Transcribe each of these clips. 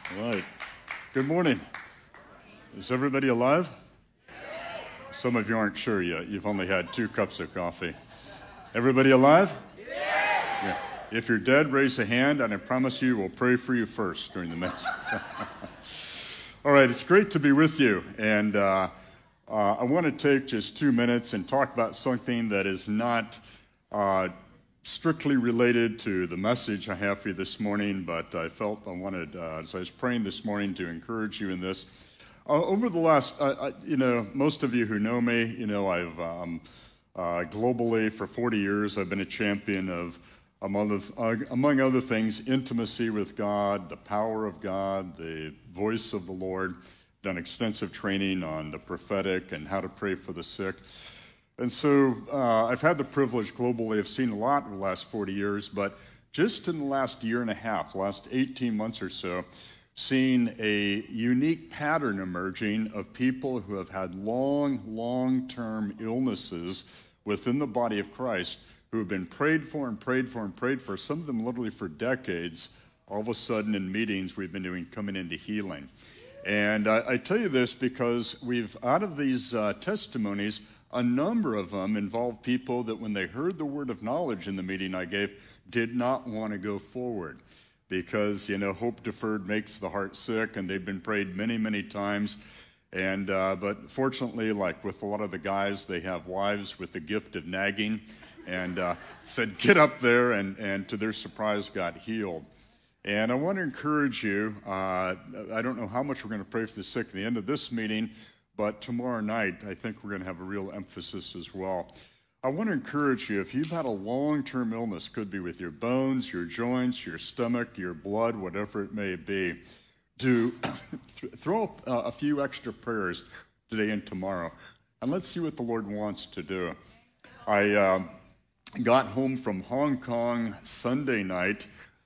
All right. Good morning. Is everybody alive? Some of you aren't sure yet. You've only had 2 cups of coffee. Everybody alive? Yeah. If you're dead, raise a hand, and I promise you we'll pray for you first during the message. All right. It's great to be with you. And I want to take just 2 minutes and talk about something that is not strictly related to the message I have for you this morning, but I felt I wanted, as I was praying this morning, to encourage you in this. Over the last, most of you who know me, I've globally for 40 years I've been a champion of, among other things, intimacy with God, the power of God, the voice of the Lord. Done extensive training on the prophetic and how to pray for the sick. And so I've had the privilege globally of seeing a lot in the last 40 years, but just in the last year and a half, last 18 months or so, seeing a unique pattern emerging of people who have had long-term illnesses within the body of Christ, who have been prayed for, some of them literally for decades. All of a sudden in meetings we've been doing coming into healing. And I tell you this because out of these testimonies, a number of them involve people that when they heard the word of knowledge in the meeting I gave, did not want to go forward. Because, hope deferred makes the heart sick, and they've been prayed many times. And but fortunately, like with a lot of the guys, they have wives with the gift of nagging, and said, get up there, and to their surprise got healed. And I want to encourage you, I don't know how much we're going to pray for the sick at the end of this meeting, but tomorrow night, I think we're going to have a real emphasis as well. I want to encourage you, if you've had a long-term illness, could be with your bones, your joints, your stomach, your blood, whatever it may be, to throw a few extra prayers today and tomorrow, and let's see what the Lord wants to do. I got home from Hong Kong Sunday night,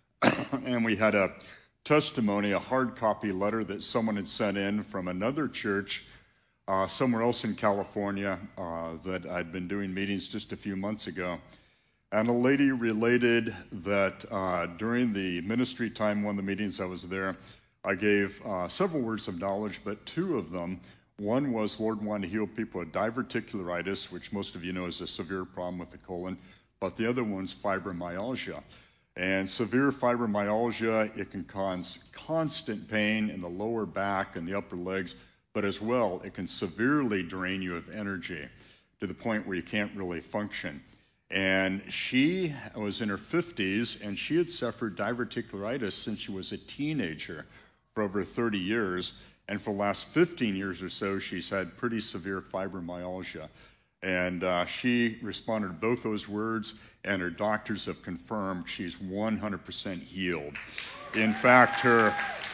and we had a testimony, a hard copy letter that someone had sent in from another church somewhere else in California that I'd been doing meetings just a few months ago. And a lady related that during the ministry time, one of the meetings I was there, I gave several words of knowledge, but 2 of them. One was Lord wanted to heal people with diverticularitis, which most of you know is a severe problem with the colon, but the other one's fibromyalgia. And severe fibromyalgia, it can cause constant pain in the lower back and the upper legs, but as well, it can severely drain you of energy to the point where you can't really function. And she was in her 50s, and she had suffered diverticularitis since she was a teenager for over 30 years. And for the last 15 years or so, she's had pretty severe fibromyalgia. And she responded to both those words, and her doctors have confirmed she's 100% healed. In fact, her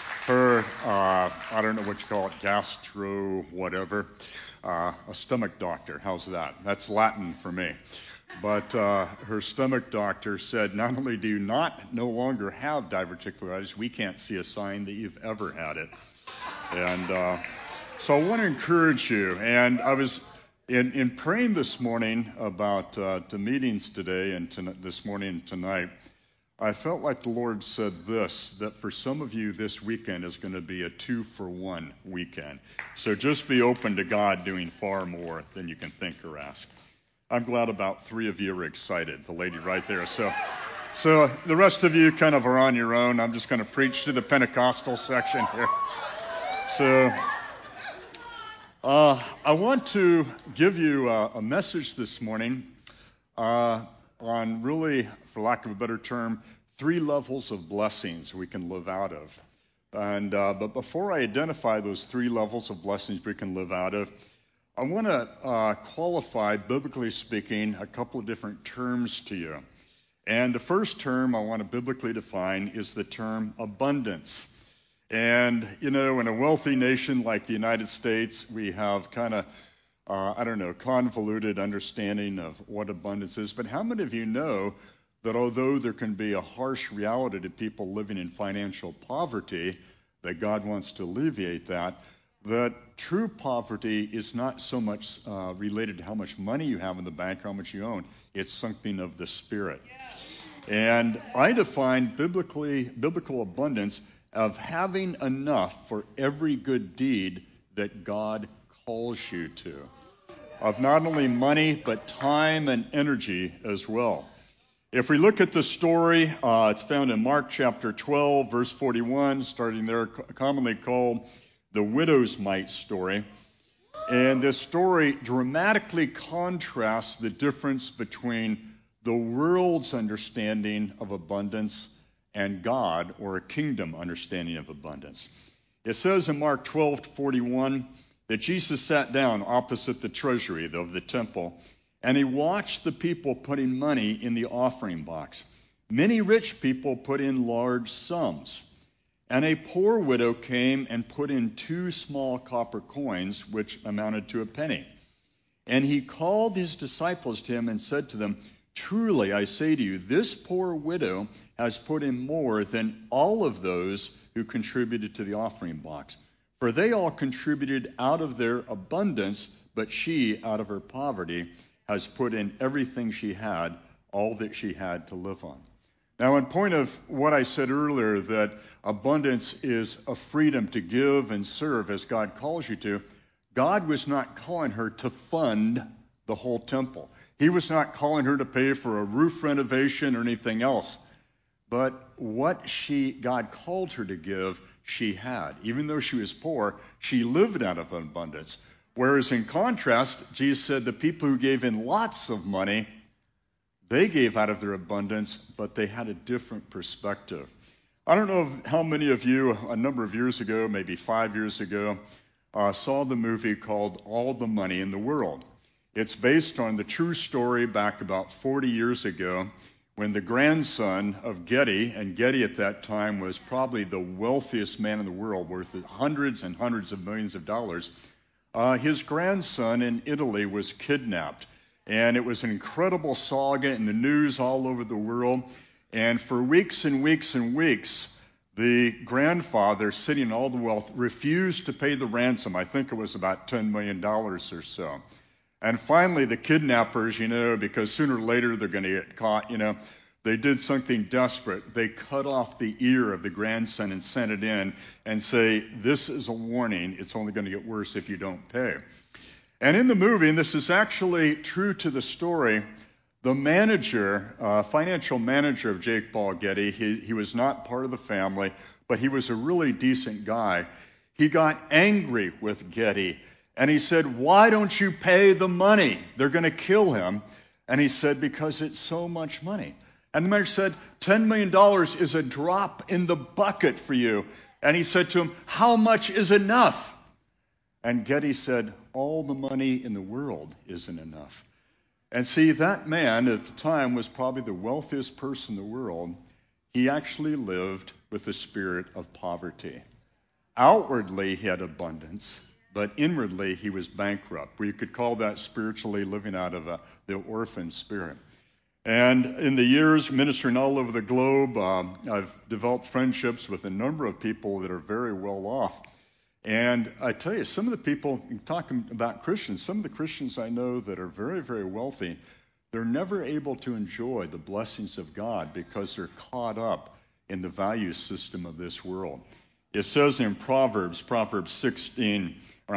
I don't know what you call it, gastro whatever, a stomach doctor. How's that? That's Latin for me. But her stomach doctor said, not only do you no longer have diverticularitis, we can't see a sign that you've ever had it. And so I want to encourage you. And I was in praying this morning about the meetings today and this morning and tonight, I felt like the Lord said this, that for some of you this weekend is going to be a 2-for-1 weekend. So just be open to God doing far more than you can think or ask. I'm glad about 3 of you are excited, the lady right there. So the rest of you kind of are on your own. I'm just going to preach to the Pentecostal section here. So I want to give you a message this morning on really, for lack of a better term, 3 levels of blessings we can live out of. And but before I identify those 3 levels of blessings we can live out of, I want to qualify, biblically speaking, a couple of different terms to you. And the first term I want to biblically define is the term abundance. And, in a wealthy nation like the United States, we have kind of convoluted understanding of what abundance is. But how many of you know that although there can be a harsh reality to people living in financial poverty, that God wants to alleviate that true poverty is not so much related to how much money you have in the bank, how much you own. It's something of the spirit. And I define biblical abundance of having enough for every good deed that God calls you to. Of not only money, but time and energy as well. If we look at the story, it's found in Mark chapter 12, verse 41, starting there, commonly called the widow's mite story. And this story dramatically contrasts the difference between the world's understanding of abundance and God, or a kingdom understanding of abundance. It says in Mark 12:41 that Jesus sat down opposite the treasury of the temple, and he watched the people putting money in the offering box. Many rich people put in large sums, and a poor widow came and put in 2 small copper coins, which amounted to a penny. And he called his disciples to him and said to them, "Truly, I say to you, this poor widow has put in more than all of those who contributed to the offering box. For they all contributed out of their abundance, but she, out of her poverty, has put in everything she had, all that she had to live on." Now, in point of what I said earlier, that abundance is a freedom to give and serve as God calls you to, God was not calling her to fund the whole temple. He was not calling her to pay for a roof renovation or anything else. But what God called her to give, she had. Even though she was poor, she lived out of abundance. Whereas in contrast, Jesus said the people who gave in lots of money, they gave out of their abundance, but they had a different perspective. I don't know how many of you, a number of years ago, maybe 5 years ago, saw the movie called All the Money in the World. It's based on the true story back about 40 years ago when the grandson of Getty, and Getty at that time was probably the wealthiest man in the world, worth hundreds and hundreds of millions of dollars, his grandson in Italy was kidnapped. And it was an incredible saga in the news all over the world. And for weeks and weeks and weeks, the grandfather, sitting in all the wealth, refused to pay the ransom. I think it was about $10 million or so. And finally, the kidnappers, because sooner or later they're going to get caught, they did something desperate. They cut off the ear of the grandson and sent it in and say, "This is a warning. It's only going to get worse if you don't pay." And in the movie, and this is actually true to the story, the manager, financial manager of Jake Paul Getty, he was not part of the family, but he was a really decent guy. He got angry with Getty, and he said, "Why don't you pay the money? They're going to kill him." And he said, "Because it's so much money." And the manager said, $10 million is a drop in the bucket for you. And he said to him, "How much is enough?" And Getty said, "All the money in the world isn't enough." And see, that man at the time was probably the wealthiest person in the world. He actually lived with the spirit of poverty. Outwardly, he had abundance, but inwardly, he was bankrupt. We could call that spiritually living out of the orphan spirit. And in the years ministering all over the globe, I've developed friendships with a number of people that are very well off. And I tell you, some of the people, talking about Christians, some of the Christians I know that are very, very wealthy, they're never able to enjoy the blessings of God because they're caught up in the value system of this world. It says in Proverbs 16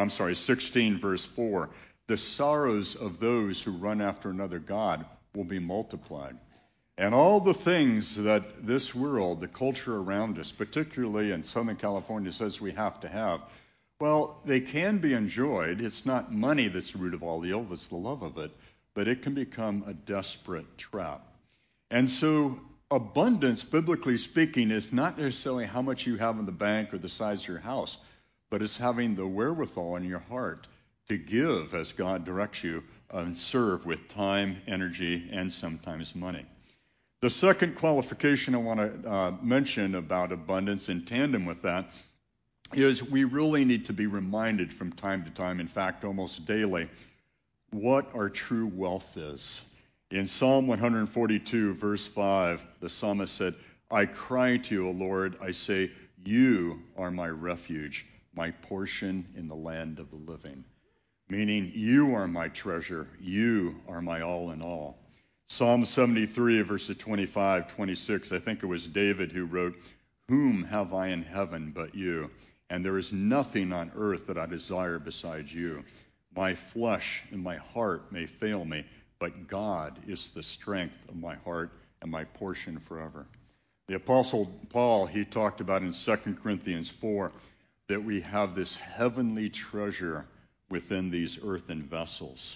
verse 4, "The sorrows of those who run after another god will be multiplied." And all the things that this world, the culture around us, particularly in Southern California, says we have to have, well, they can be enjoyed. It's not money that's the root of all evil, it's the love of it, but it can become a desperate trap. And so abundance, biblically speaking, is not necessarily how much you have in the bank or the size of your house, but it's having the wherewithal in your heart to give as God directs you and serve with time, energy, and sometimes money. The second qualification I want to mention about abundance in tandem with that is we really need to be reminded from time to time, in fact, almost daily, what our true wealth is. In Psalm 142, verse 5, the psalmist said, "I cry to you, O Lord, I say, you are my refuge, my portion in the land of the living." Meaning, you are my treasure, you are my all in all. Psalm 73, verses 25, 26, I think it was David who wrote, "Whom have I in heaven but you? And there is nothing on earth that I desire besides you. My flesh and my heart may fail me, but God is the strength of my heart and my portion forever." The Apostle Paul, he talked about in 2 Corinthians 4 that we have this heavenly treasure within these earthen vessels.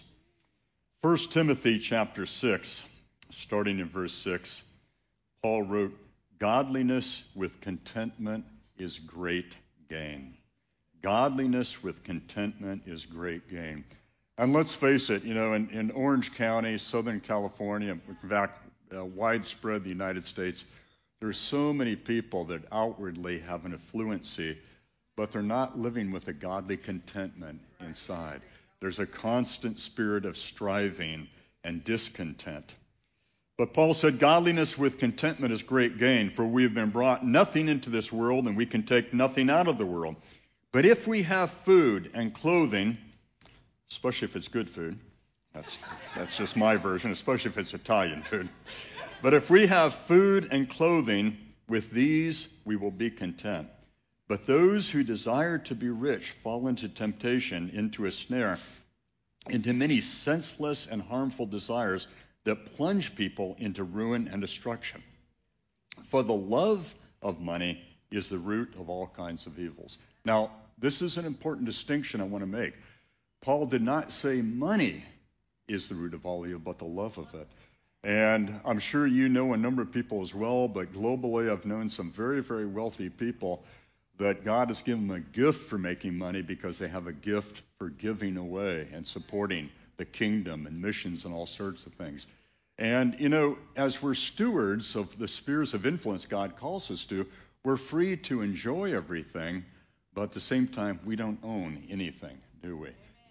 1 Timothy chapter 6, starting in verse 6, Paul wrote, "Godliness with contentment is great gain." Godliness with contentment is great gain. And let's face it, in Orange County, Southern California, in fact, widespread the United States, there's so many people that outwardly have an affluency, but they're not living with a godly contentment inside. There's a constant spirit of striving and discontent. But Paul said, "Godliness with contentment is great gain, for we have been brought nothing into this world, and we can take nothing out of the world. But if we have food and clothing," especially if it's good food, that's just my version, especially if it's Italian food. "But if we have food and clothing, with these we will be content. But those who desire to be rich fall into temptation, into a snare, into many senseless and harmful desires that plunge people into ruin and destruction. For the love of money is the root of all kinds of evils." Now, this is an important distinction I want to make. Paul did not say money is the root of all evil, but the love of it. And I'm sure you know a number of people as well, but globally I've known some very, very wealthy people that God has given them a gift for making money because they have a gift for giving away and supporting the kingdom and missions and all sorts of things. And, as we're stewards of the spheres of influence God calls us to, we're free to enjoy everything, but at the same time, we don't own anything, do we?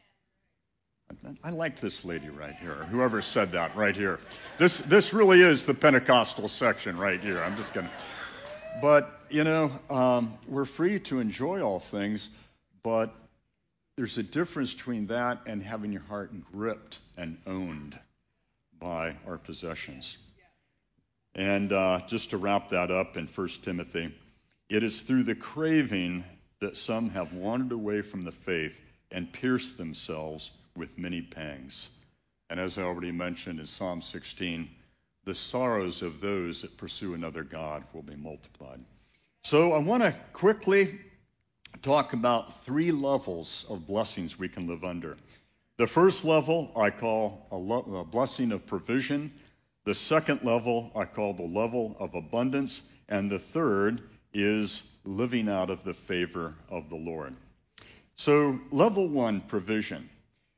I like this lady right here, or whoever said that right here. This really is the Pentecostal section right here. I'm just going to... But, we're free to enjoy all things, but there's a difference between that and having your heart gripped and owned by our possessions. And just to wrap that up in 1 Timothy, it is through the craving that some have wandered away from the faith and pierced themselves with many pangs. And as I already mentioned in Psalm 16, the sorrows of those that pursue another god will be multiplied. So I want to quickly talk about 3 levels of blessings we can live under. The first level I call a blessing of provision. The second level I call the level of abundance. And the third is living out of the favor of the Lord. So level 1, provision.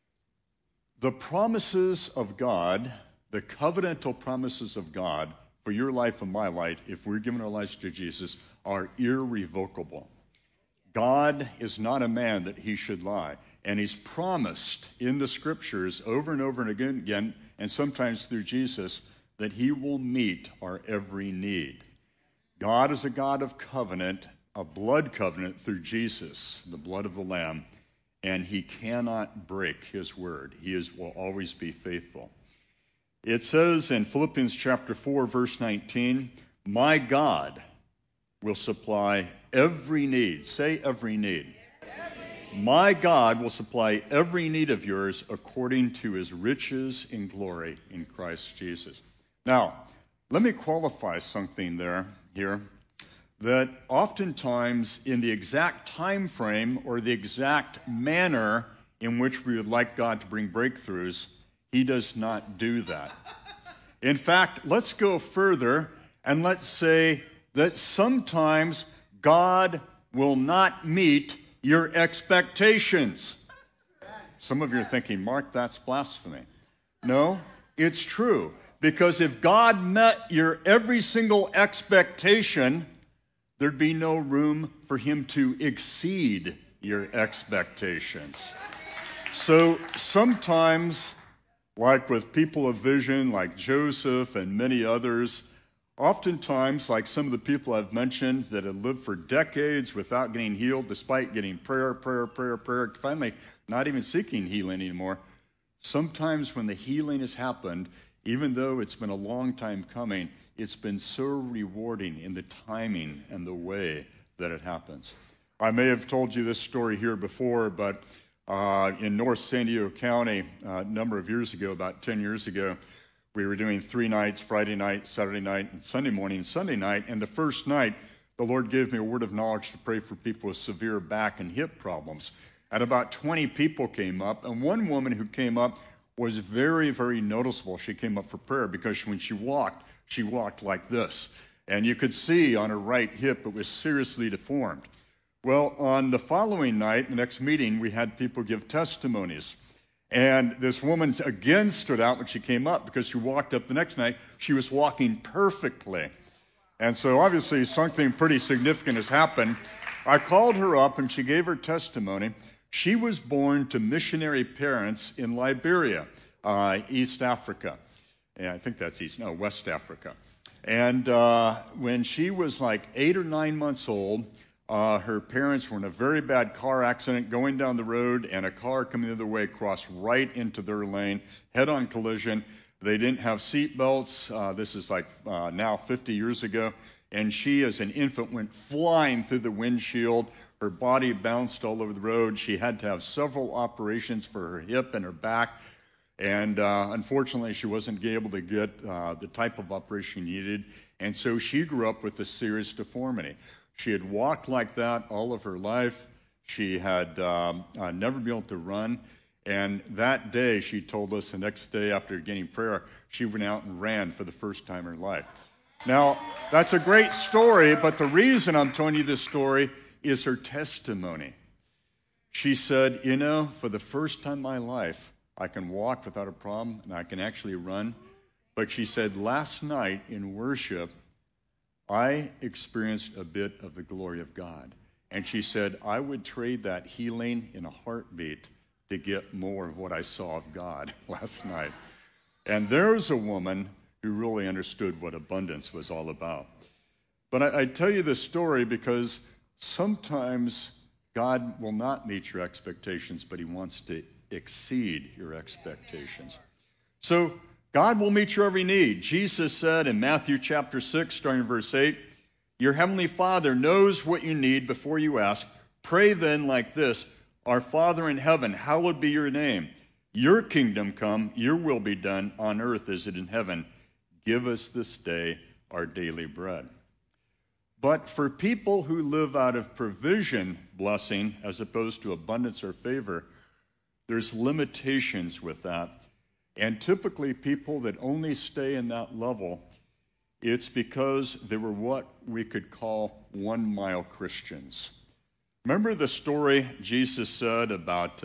The promises of God, the covenantal promises of God for your life and my life, if we're giving our lives to Jesus, are irrevocable. God is not a man that he should lie. And he's promised in the scriptures over and over and again, and sometimes through Jesus, that he will meet our every need. God is a God of covenant, a blood covenant through Jesus, the blood of the Lamb, and he cannot break his word. He will always be faithful. It says in Philippians chapter 4, verse 19, "My God will supply every need." Say every need. "My God will supply every need of yours according to his riches in glory in Christ Jesus." Now, let me qualify something here, that oftentimes in the exact time frame or the exact manner in which we would like God to bring breakthroughs, he does not do that. In fact, let's go further and let's say that sometimes God will not meet your expectations. Some of you are thinking, "Mark, that's blasphemy." No, it's true. Because if God met your every single expectation, there'd be no room for him to exceed your expectations. So sometimes, like with people of vision, like Joseph and many others, oftentimes, like some of the people I've mentioned that have lived for decades without getting healed, despite getting prayer, finally not even seeking healing anymore, sometimes when the healing has happened, even though it's been a long time coming, it's been so rewarding in the timing and the way that it happens. I may have told you this story here before, but in North San Diego County, a number of years ago, about 10 years ago, we were doing 3 nights, Friday night, Saturday night, and Sunday morning and Sunday night. And the first night, the Lord gave me a word of knowledge to pray for people with severe back and hip problems. And about 20 people came up, and one woman who came up was very, very noticeable. She came up for prayer because when she walked like this. And you could see on her right hip it was seriously deformed. Well, on the following night, the next meeting, we had people give testimonies. And this woman again stood out when she came up because she walked up the next night. She was walking perfectly. And so obviously something pretty significant has happened. I called her up and she gave her testimony. She was born to missionary parents in Liberia, East Africa. Yeah, I think that's West Africa. And when she was like 8 or 9 months old, her parents were in a very bad car accident going down the road, and a car coming the other way crossed right into their lane, head-on collision. They didn't have seat belts. This is like now 50 years ago. And she, as an infant, went flying through the windshield. Her body bounced all over the road. She had to have several operations for her hip and her back. And unfortunately, she wasn't able to get the type of operation needed. And so she grew up with a serious deformity. She had walked like that all of her life. She had never been able to run. And that day, she told us the next day after getting prayer, she went out and ran for the first time in her life. Now, that's a great story, but the reason I'm telling you this story is her testimony. She said, for the first time in my life, I can walk without a problem and I can actually run. But she said, last night in worship, I experienced a bit of the glory of God. And she said, I would trade that healing in a heartbeat to get more of what I saw of God last night. And there's a woman who really understood what abundance was all about. But I tell you this story because sometimes God will not meet your expectations, but he wants to exceed your expectations. So God will meet your every need. Jesus said in Matthew chapter 6, starting in verse 8, your heavenly Father knows what you need before you ask. Pray then like this, our Father in heaven, hallowed be your name. Your kingdom come, your will be done on earth as it in heaven. Give us this day our daily bread. But for people who live out of provision blessing as opposed to abundance or favor, there's limitations with that. And typically people that only stay in that level, it's because they were what we could call 1 mile Christians. Remember the story Jesus said about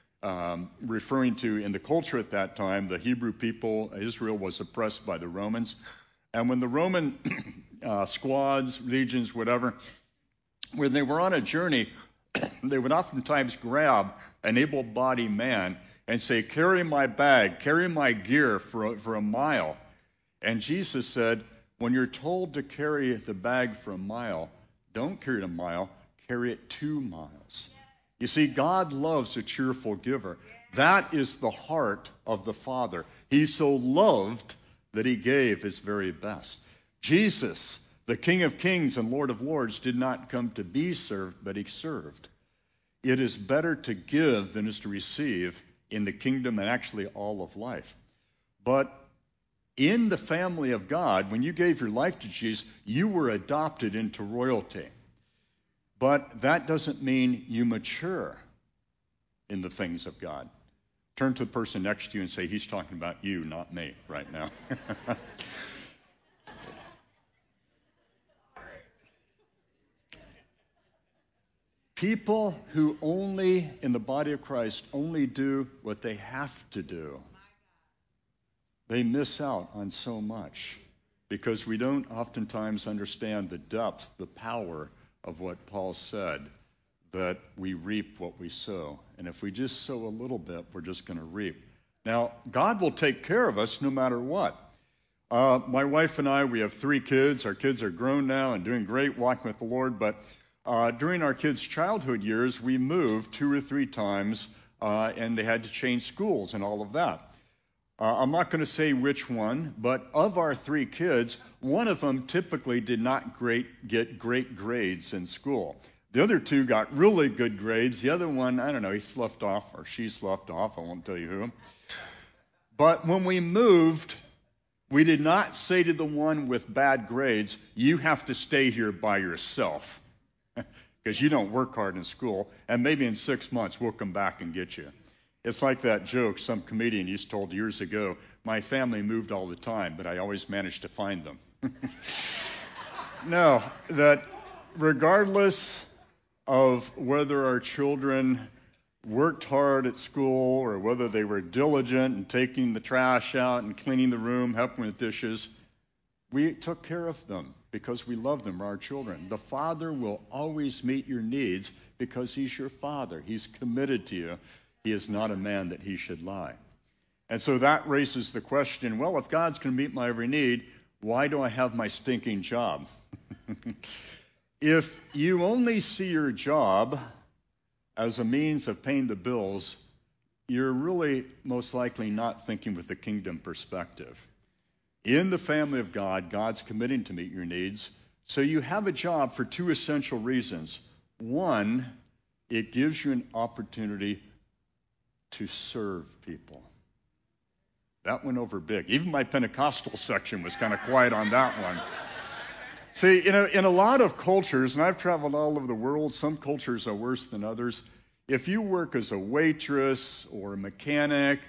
referring to in the culture at that time, the Hebrew people, Israel was oppressed by the Romans. And when the Roman squads, legions, whatever, when they were on a journey, they would oftentimes grab an able-bodied man and say, carry my bag, carry my gear for a mile. And Jesus said, when you're told to carry the bag for a mile, don't carry it a mile, carry it 2 miles. You see, God loves a cheerful giver. That is the heart of the Father. He so loved that he gave his very best. Jesus, the King of Kings and Lord of Lords, did not come to be served, but he served. It is better to give than is to receive in the kingdom and actually all of life. But in the family of God, when you gave your life to Jesus, you were adopted into royalty. But that doesn't mean you mature in the things of God. Turn to the person next to you and say, he's talking about you, not me, right now. People who only, in the body of Christ, only do what they have to do, they miss out on so much because we don't oftentimes understand the depth, the power of what Paul said, that we reap what we sow. And if we just sow a little bit, we're just going to reap. Now, God will take care of us no matter what. My wife and I, we have 3 kids. Our kids are grown now and doing great, walking with the Lord. But during our kids' childhood years, we moved 2 or 3 times, and they had to change schools and all of that. I'm not going to say which one, but of our 3 kids, one of them typically did not get great grades in school. The other 2 got really good grades. The other one, I don't know, he sloughed off or she sloughed off. I won't tell you who. But when we moved, we did not say to the one with bad grades, you have to stay here by yourself because you don't work hard in school, and maybe in 6 months we'll come back and get you. It's like that joke some comedian used to told years ago, my family moved all the time, but I always managed to find them. No, that regardless of whether our children worked hard at school or whether they were diligent in taking the trash out and cleaning the room, helping with dishes, we took care of them because we love them, our children. The Father will always meet your needs because He's your Father. He's committed to you. He is not a man that He should lie. And so that raises the question, well, if God's going to meet my every need, why do I have my stinking job? If you only see your job as a means of paying the bills, you're really most likely not thinking with a kingdom perspective. In the family of God, God's committing to meet your needs. So you have a job for 2 essential reasons. One, it gives you an opportunity to serve people. That went over big. Even my Pentecostal section was kind of quiet on that one. See, in a lot of cultures, and I've traveled all over the world, some cultures are worse than others. If you work as a waitress or a mechanic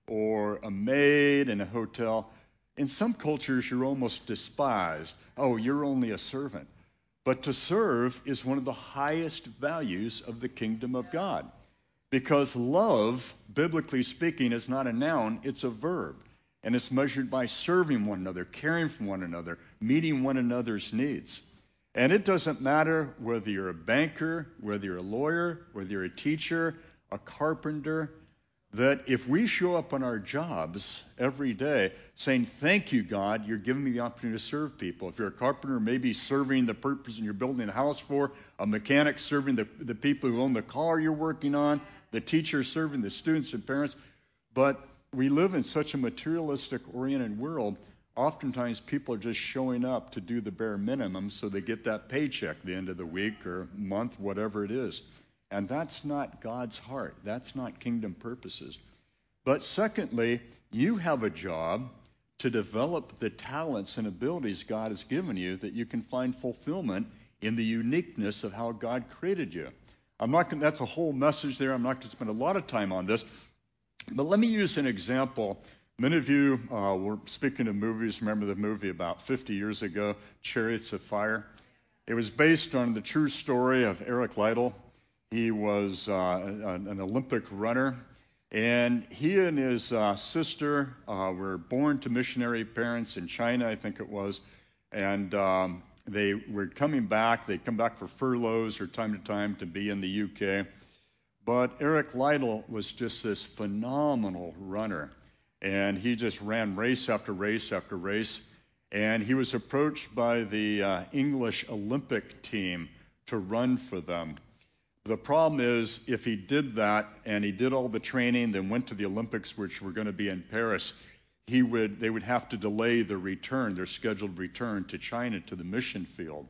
or a maid in a hotel, in some cultures you're almost despised. Oh, you're only a servant. But to serve is one of the highest values of the kingdom of God. Because love, biblically speaking, is not a noun, it's a verb. And it's measured by serving one another, caring for one another, meeting one another's needs. And it doesn't matter whether you're a banker, whether you're a lawyer, whether you're a teacher, a carpenter, that if we show up on our jobs every day saying, thank you, God, you're giving me the opportunity to serve people. If you're a carpenter, maybe serving the purpose you're building a house for, a mechanic serving the people who own the car you're working on, the teacher serving the students and parents. But we live in such a materialistic-oriented world, oftentimes people are just showing up to do the bare minimum so they get that paycheck at the end of the week or month, whatever it is. And that's not God's heart. That's not kingdom purposes. But secondly, you have a job to develop the talents and abilities God has given you that you can find fulfillment in the uniqueness of how God created you. That's a whole message there. I'm not going to spend a lot of time on this. But let me use an example. Many of you were speaking of movies. Remember the movie about 50 years ago, Chariots of Fire? It was based on the true story of Eric Liddell. He was an Olympic runner, and he and his sister were born to missionary parents in China, I think it was, and they were coming back. They'd come back for furloughs or time to time to be in the UK. But Eric Liddell was just this phenomenal runner, and he just ran race after race after race, and he was approached by the English Olympic team to run for them. The problem is, if he did that and he did all the training, then went to the Olympics, which were going to be in Paris, they would have to delay their scheduled return to China to the mission field.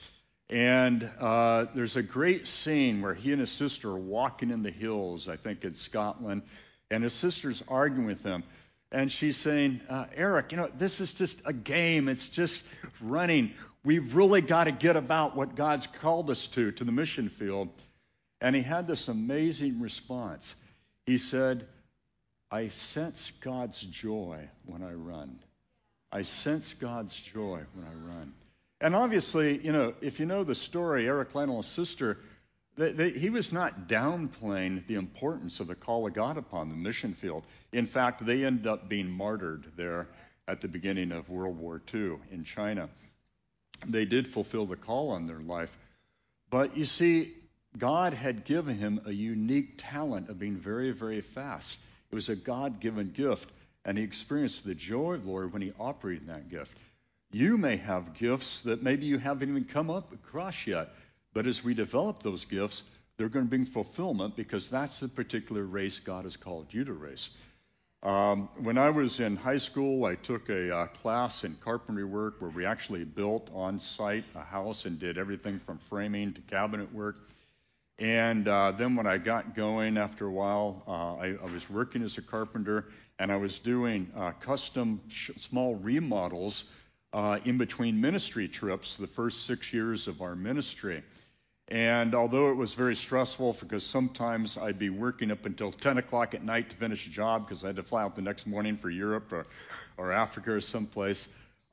And there's a great scene where he and his sister are walking in the hills, I think in Scotland, and his sister's arguing with him. And she's saying, Eric, this is just a game. It's just running. We've really got to get about what God's called us to the mission field. And he had this amazing response. He said, I sense God's joy when I run. I sense God's joy when I run. And obviously, if you know the story, Eric Liddell and his sister, he was not downplaying the importance of the call of God upon the mission field. In fact, they ended up being martyred there at the beginning of World War II in China. They did fulfill the call on their life. But you see, God had given him a unique talent of being very, very fast. It was a God-given gift, and he experienced the joy of the Lord when he operated in that gift. You may have gifts that maybe you haven't even come up across yet, but as we develop those gifts, they're going to bring fulfillment because that's the particular race God has called you to race. When I was in high school, I took a class in carpentry work where we actually built on site a house and did everything from framing to cabinet work. And then when I got going after a while, I was working as a carpenter, and I was doing custom small remodels in between ministry trips the first 6 years of our ministry. And although it was very stressful because sometimes I'd be working up until 10 o'clock at night to finish a job because I had to fly out the next morning for Europe or Africa or someplace,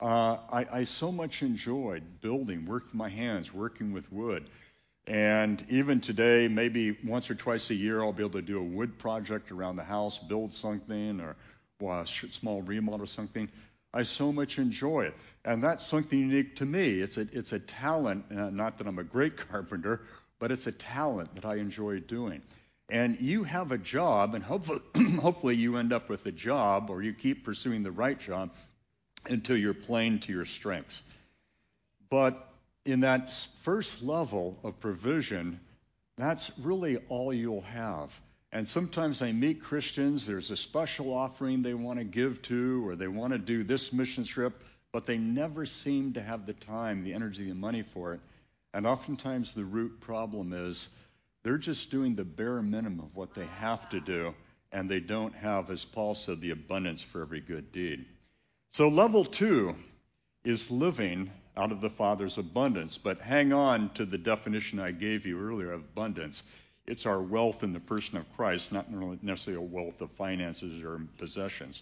I so much enjoyed building, working with my hands, working with wood. And even today, maybe once or twice a year, I'll be able to do a wood project around the house, build something, or a small remodel or something. I so much enjoy it. And that's something unique to me. It's a talent, not that I'm a great carpenter, but it's a talent that I enjoy doing. And you have a job, and hopefully you end up with a job, or you keep pursuing the right job until you're playing to your strengths. But in that first level of provision, that's really all you'll have. And sometimes I meet Christians, there's a special offering they want to give to, or they want to do this mission trip, but they never seem to have the time, the energy, the money for it. And oftentimes the root problem is they're just doing the bare minimum of what they have to do, and they don't have, as Paul said, the abundance for every good deed. So level 2 is living out of the Father's abundance. But hang on to the definition I gave you earlier of abundance. It's our wealth in the person of Christ, not necessarily a wealth of finances or possessions.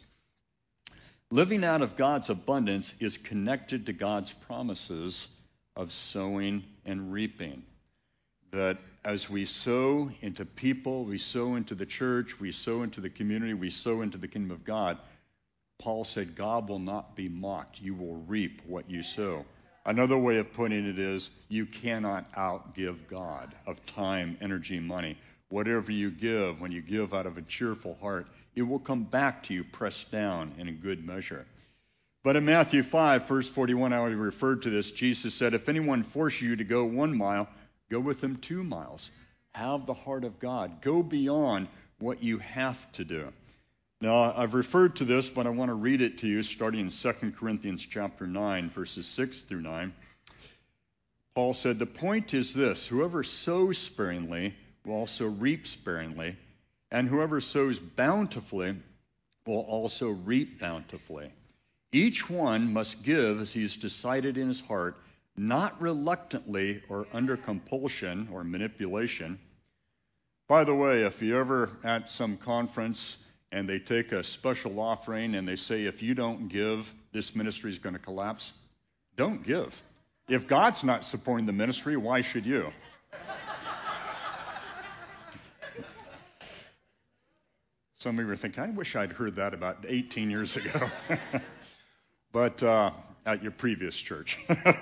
Living out of God's abundance is connected to God's promises of sowing and reaping. That as we sow into people, we sow into the church, we sow into the community, we sow into the kingdom of God, Paul said, God will not be mocked. You will reap what you sow. Another way of putting it is, you cannot outgive God of time, energy, money. Whatever you give, when you give out of a cheerful heart, it will come back to you pressed down in a good measure. But in Matthew 5, verse 41, I already referred to this, Jesus said, if anyone forces you to go 1 mile, go with them 2 miles. Have the heart of God. Go beyond what you have to do. Now, I've referred to this, but I want to read it to you starting in 2 Corinthians chapter 9, verses 6 through 9. Paul said, the point is this, whoever sows sparingly will also reap sparingly, and whoever sows bountifully will also reap bountifully. Each one must give as he has decided in his heart, not reluctantly or under compulsion or manipulation. By the way, if you're ever at some conference and they take a special offering and they say, if you don't give, this ministry is going to collapse, don't give. If God's not supporting the ministry, why should you? Some of you are thinking, I wish I'd heard that about 18 years ago. But at your previous church.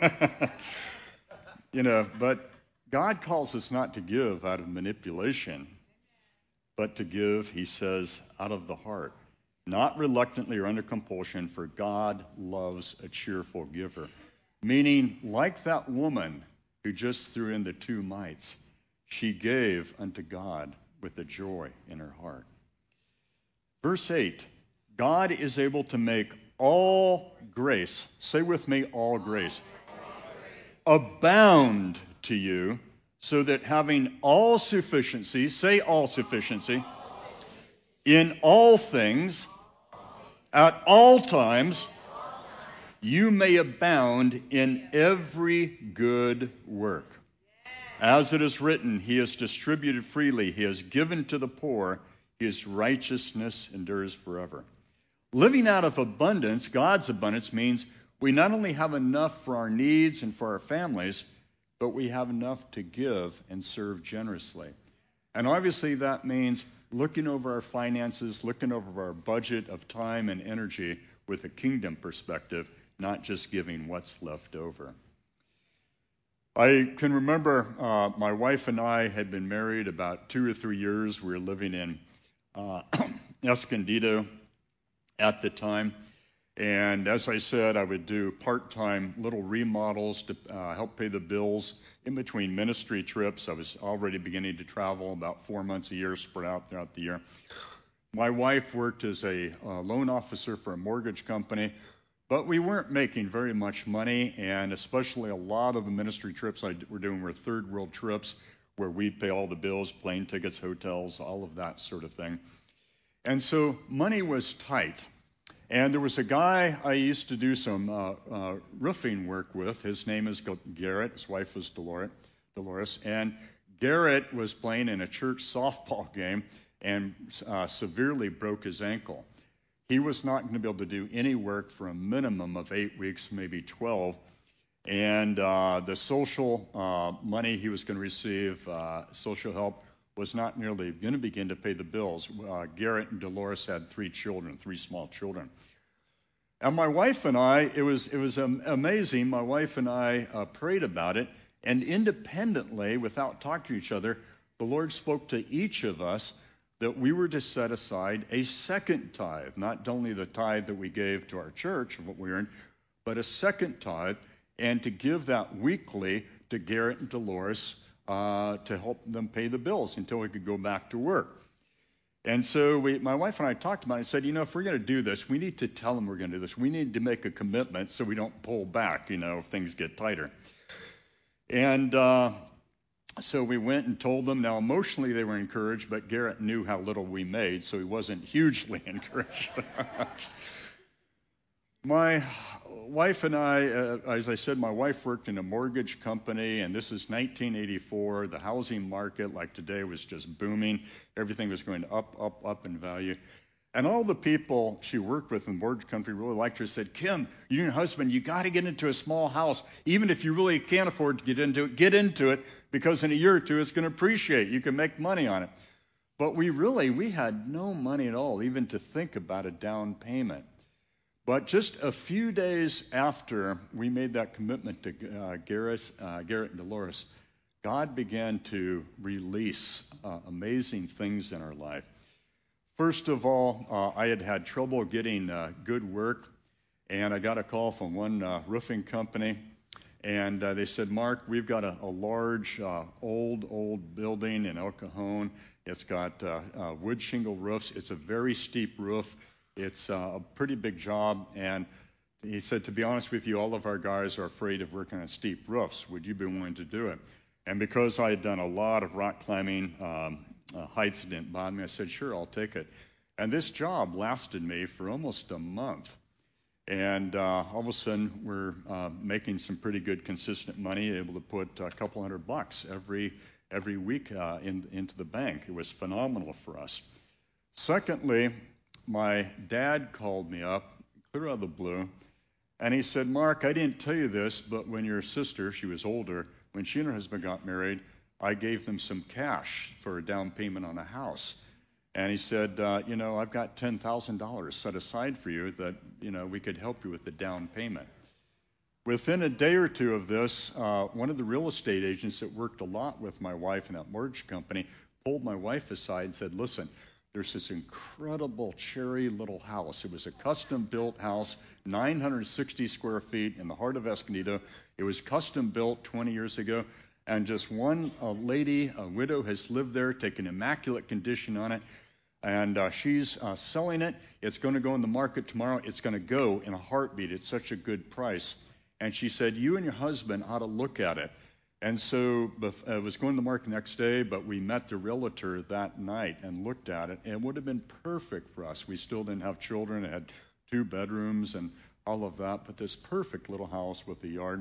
But God calls us not to give out of manipulation, but to give, he says, out of the heart, not reluctantly or under compulsion, for God loves a cheerful giver. Meaning, like that woman who just threw in the 2 mites, she gave unto God with a joy in her heart. Verse 8, God is able to make all grace, say with me, all grace, abound to you, so that having all sufficiency, say all sufficiency, in all things, at all times, you may abound in every good work. As it is written, he has distributed freely, he has given to the poor, his righteousness endures forever. Living out of abundance, God's abundance, means we not only have enough for our needs and for our families, but we have enough to give and serve generously. And obviously that means looking over our finances, looking over our budget of time and energy with a kingdom perspective, not just giving what's left over. I can remember my wife and I had been married about 2 or 3 years. We were living in Escondido at the time. And as I said, I would do part-time little remodels to help pay the bills in between ministry trips. I was already beginning to travel about 4 months a year, spread out throughout the year. My wife worked as a loan officer for a mortgage company, but we weren't making very much money, and especially a lot of the ministry trips we're doing were third world trips where we'd pay all the bills, plane tickets, hotels, all of that sort of thing. And so money was tight. And there was a guy I used to do some roofing work with. His name is Garrett. His wife was Dolores. And Garrett was playing in a church softball game and severely broke his ankle. He was not going to be able to do any work for a minimum of 8 weeks, maybe 12. And the social money he was going to receive, social help, was not nearly going to begin to pay the bills. Garrett and Dolores had 3 small children. And my wife and I, it was amazing. My wife and I prayed about it, and independently, without talking to each other, the Lord spoke to each of us that we were to set aside a second tithe, not only the tithe that we gave to our church of what we earned, but a second tithe, and to give that weekly to Garrett and Dolores to help them pay the bills until we could go back to work. And so my wife and I talked about it and said, if we're going to do this, we need to tell them we're going to do this. We need to make a commitment so we don't pull back, if things get tighter. And so we went and told them. Now, emotionally, they were encouraged, but Garrett knew how little we made, so he wasn't hugely encouraged. My wife and I, as I said, my wife worked in a mortgage company, and this is 1984. The housing market, like today, was just booming. Everything was going up in value. And all the people she worked with in the mortgage company really liked her, said, Kim, you and your husband, you got to get into a small house. Even if you really can't afford to get into it, because in a year or two it's going to appreciate. You can make money on it. But we had no money at all, even to think about a down payment. But just a few days after we made that commitment to Garrett and Dolores, God began to release amazing things in our life. First of all, I had trouble getting good work, and I got a call from one roofing company, and they said, Mark, we've got a large, old building in El Cajon. It's got wood shingle roofs. It's a very steep roof. It's a pretty big job, and he said, to be honest with you, all of our guys are afraid of working on steep roofs. Would you be willing to do it? And because I had done a lot of rock climbing, heights didn't bother me. I said, sure, I'll take it. And this job lasted me for almost a month. And all of a sudden, we're making some pretty good, consistent money, able to put a couple $100 every week into the bank. It was phenomenal for us. Secondly, my dad called me up, clear out of the blue, and he said, Mark, I didn't tell you this, but when your sister, she was older, when she and her husband got married, I gave them some cash for a down payment on a house. And he said, I've got $10,000 set aside for you that, we could help you with the down payment. Within a day or two of this, one of the real estate agents that worked a lot with my wife in that mortgage company pulled my wife aside and said, listen, there's this incredible cherry little house. It was a custom-built house, 960 square feet in the heart of Escondido. It was custom-built 20 years ago. And just one lady, a widow, has lived there, taken immaculate condition on it, and she's selling it. It's going to go in the market tomorrow. It's going to go in a heartbeat. It's such a good price. And she said, you and your husband ought to look at it. And so it was going to the market the next day, but we met the realtor that night and looked at it. And it would have been perfect for us. We still didn't have children. It had 2 bedrooms and all of that, but this perfect little house with a yard.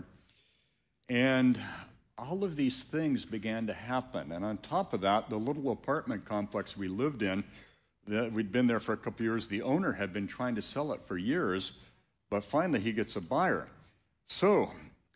And all of these things began to happen. And on top of that, the little apartment complex we lived in, we'd been there for a couple of years. The owner had been trying to sell it for years, but finally he gets a buyer. So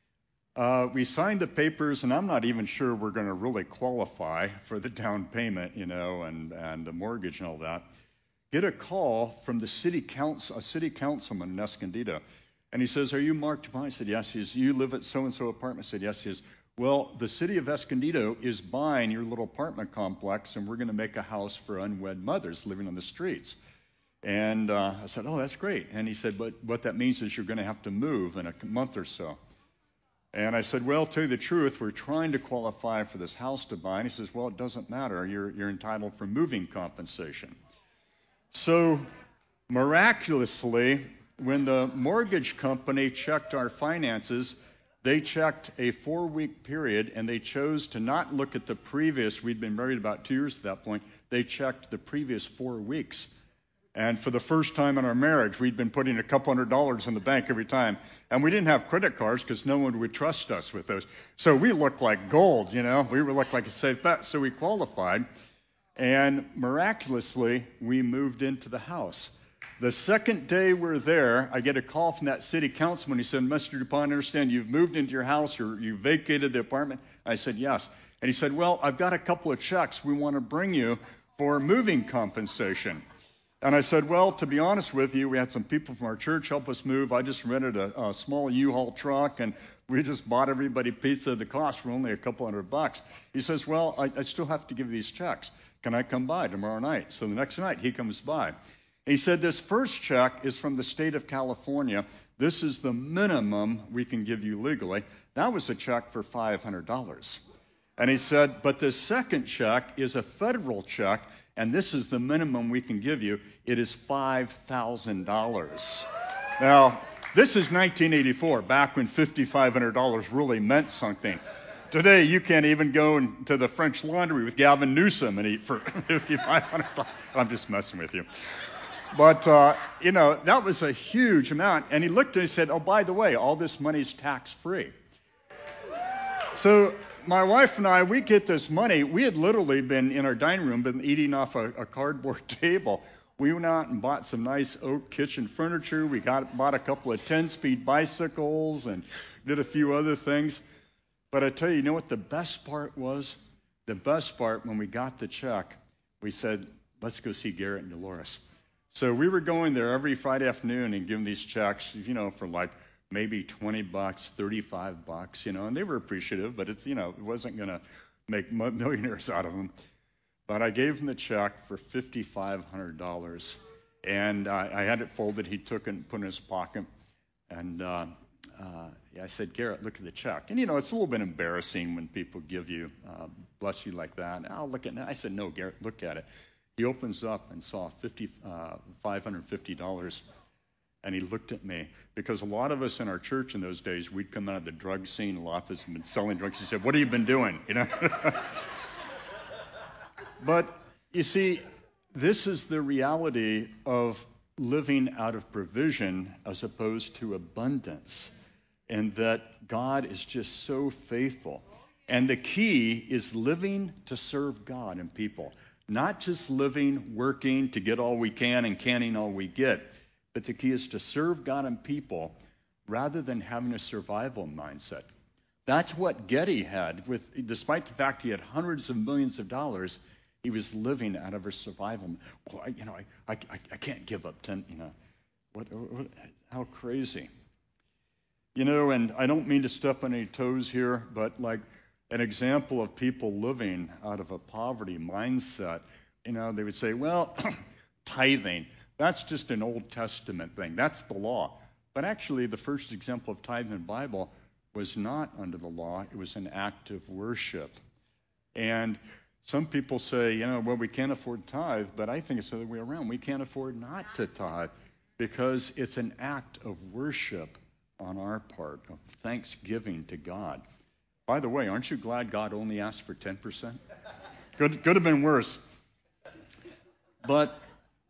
we signed the papers, and I'm not even sure we're going to really qualify for the down payment, and the mortgage and all that. Get a call from the city council, a city councilman in Escondido. And he says, are you Mark Devine? I said, yes. He says, you live at so-and-so apartment? I said, yes. He says, well, the city of Escondido is buying your little apartment complex, and we're going to make a house for unwed mothers living on the streets. And I said, oh, that's great. And he said, but what that means is you're going to have to move in a month or so. And I said, well, to tell you the truth, we're trying to qualify for this house to buy. And he says, well, it doesn't matter. You're entitled for moving compensation. So miraculously, when the mortgage company checked our finances, they checked a 4-week period, and they chose to not look at the previous. We'd been married about 2 years at that point. They checked the previous 4 weeks. And for the first time in our marriage, we'd been putting a couple $100s in the bank every time. And we didn't have credit cards because no one would trust us with those. So we looked like gold, We looked like a safe bet. So we qualified. And miraculously, we moved into the house. The second day we're there, I get a call from that city councilman. He said, Mr. DuPont, I understand you've moved into your house or you vacated the apartment. I said, yes. And he said, well, I've got a couple of checks we want to bring you for moving compensation. And I said, well, to be honest with you, we had some people from our church help us move. I just rented a small U-Haul truck, and we just bought everybody pizza. The cost were only a couple $100. He says, well, I still have to give these checks. Can I come by tomorrow night? So the next night he comes by. He said, this first check is from the state of California. This is the minimum we can give you legally. That was a check for $500. And he said, but the second check is a federal check, and this is the minimum we can give you. It is $5,000. Now, this is 1984, back when $5,500 really meant something. Today, you can't even go into the French Laundry with Gavin Newsom and eat for $5,500. I'm just messing with you. But, that was a huge amount. And he looked at it and said, oh, by the way, all this money's tax-free. So my wife and I, we get this money. We had literally been in our dining room, been eating off a cardboard table. We went out and bought some nice oak kitchen furniture. We bought a couple of 10-speed bicycles and did a few other things. But I tell you, you know what the best part was? The best part, when we got the check, we said, let's go see Garrett and Dolores. So we were going there every Friday afternoon and giving these checks, for like maybe $20, $35, and they were appreciative, but it's, it wasn't going to make millionaires out of them. But I gave him the check for $5,500, and I had it folded. He took it and put it in his pocket, and I said, Garrett, look at the check. And, it's a little bit embarrassing when people give you, bless you like that. And I'll look at it. I said, no, Garrett, look at it. He opens up and saw $550, and he looked at me, because a lot of us in our church in those days, we'd come out of the drug scene. A lot of us had been selling drugs. He said, what have you been doing? But, you see, this is the reality of living out of provision as opposed to abundance, and that God is just so faithful. And the key is living to serve God and people. Not just living, working to get all we can and canning all we get, but the key is to serve God and people rather than having a survival mindset. That's what Getty had. Despite the fact he had hundreds of millions of dollars, he was living out of a survival. Well, I can't give up 10. How crazy. And I don't mean to step on any toes here, but like an example of people living out of a poverty mindset, they would say, well, tithing, that's just an Old Testament thing. That's the law. But actually, the first example of tithing in the Bible was not under the law. It was an act of worship. And some people say, well, we can't afford tithe, but I think it's the other way around. We can't afford not to tithe because it's an act of worship on our part, of thanksgiving to God. By the way, aren't you glad God only asked for 10%? Could have been worse. But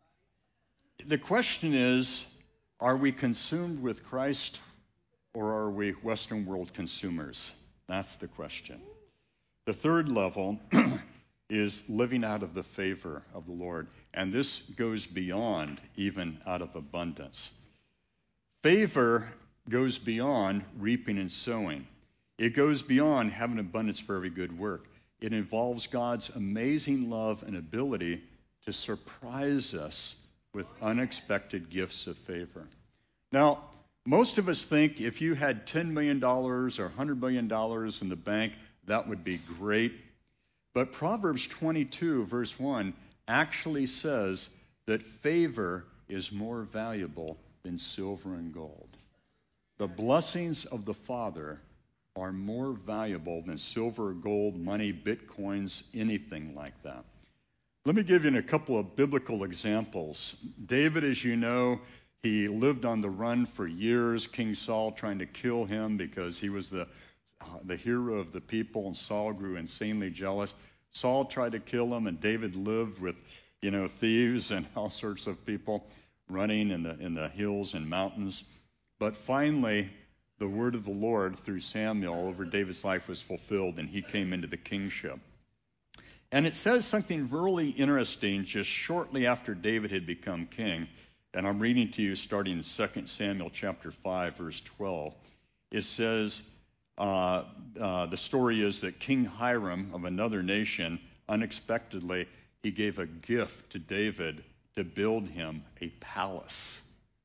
the question is, are we consumed with Christ, or are we Western world consumers? That's the question. The third level is living out of the favor of the Lord. And this goes beyond even out of abundance. Favor goes beyond reaping and sowing. It goes beyond having abundance for every good work. It involves God's amazing love and ability to surprise us with unexpected gifts of favor. Now, most of us think if you had $10 million or $100 million in the bank, that would be great. But Proverbs 22, verse 1, actually says that favor is more valuable than silver and gold. The blessings of the Father are more valuable than silver, gold, money, bitcoins, anything like that. Let me give you a couple of biblical examples. David, as you know, he lived on the run for years. King Saul trying to kill him because he was the hero of the people, and Saul grew insanely jealous. Saul tried to kill him, and David lived with, thieves and all sorts of people running in the hills and mountains. But finally, the word of the Lord through Samuel over David's life was fulfilled, and he came into the kingship. And it says something really interesting just shortly after David had become king. And I'm reading to you starting in 2 Samuel chapter 5, verse 12. It says, the story is that King Hiram of another nation, unexpectedly, he gave a gift to David to build him a palace.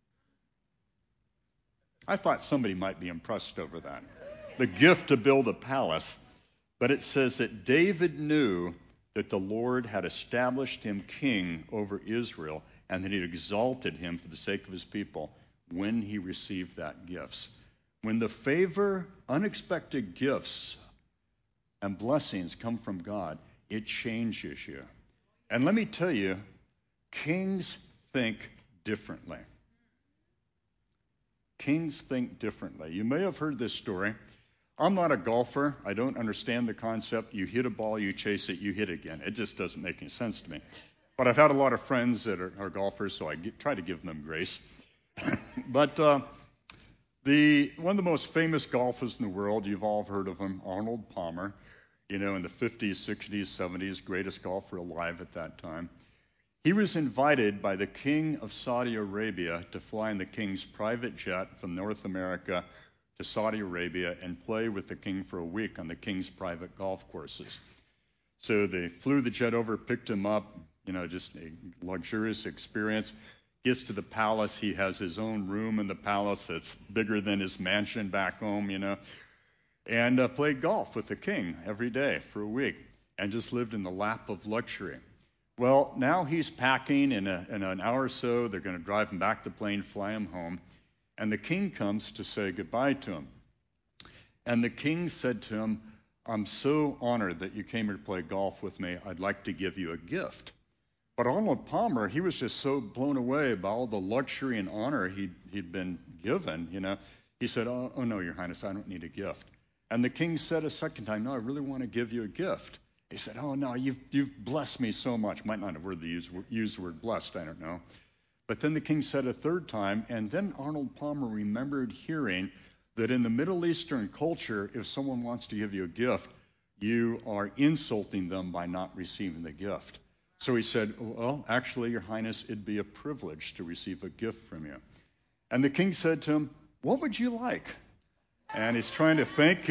I thought somebody might be impressed over that. The gift to build a palace. But it says that David knew that the Lord had established him king over Israel and that he had exalted him for the sake of his people when he received that gifts. When the favor, unexpected gifts and blessings come from God, it changes you. And let me tell you, kings think differently. Kings think differently. You may have heard this story. I'm not a golfer. I don't understand the concept. You hit a ball, you chase it, you hit it again. It just doesn't make any sense to me. But I've had a lot of friends that are golfers, so I try to give them grace. But one of the most famous golfers in the world, you've all heard of him, Arnold Palmer, in the 50s, 60s, 70s, greatest golfer alive at that time. He was invited by the king of Saudi Arabia to fly in the king's private jet from North America to Saudi Arabia and play with the king for a week on the king's private golf courses. So they flew the jet over, picked him up, just a luxurious experience. Gets to the palace. He has his own room in the palace that's bigger than his mansion back home, and played golf with the king every day for a week and just lived in the lap of luxury. Well, now he's packing in an hour or so. They're going to drive him back to the plane, fly him home. And the king comes to say goodbye to him. And the king said to him, I'm so honored that you came here to play golf with me. I'd like to give you a gift. But Arnold Palmer, he was just so blown away by all the luxury and honor he'd been given, He said, oh, no, Your Highness, I don't need a gift. And the king said a second time, no, I really want to give you a gift. He said, oh, no, you've blessed me so much. Might not have used the word blessed, I don't know. But then the king said a third time, and then Arnold Palmer remembered hearing that in the Middle Eastern culture, if someone wants to give you a gift, you are insulting them by not receiving the gift. So he said, well, actually, Your Highness, it'd be a privilege to receive a gift from you. And the king said to him, what would you like? And he's trying to think,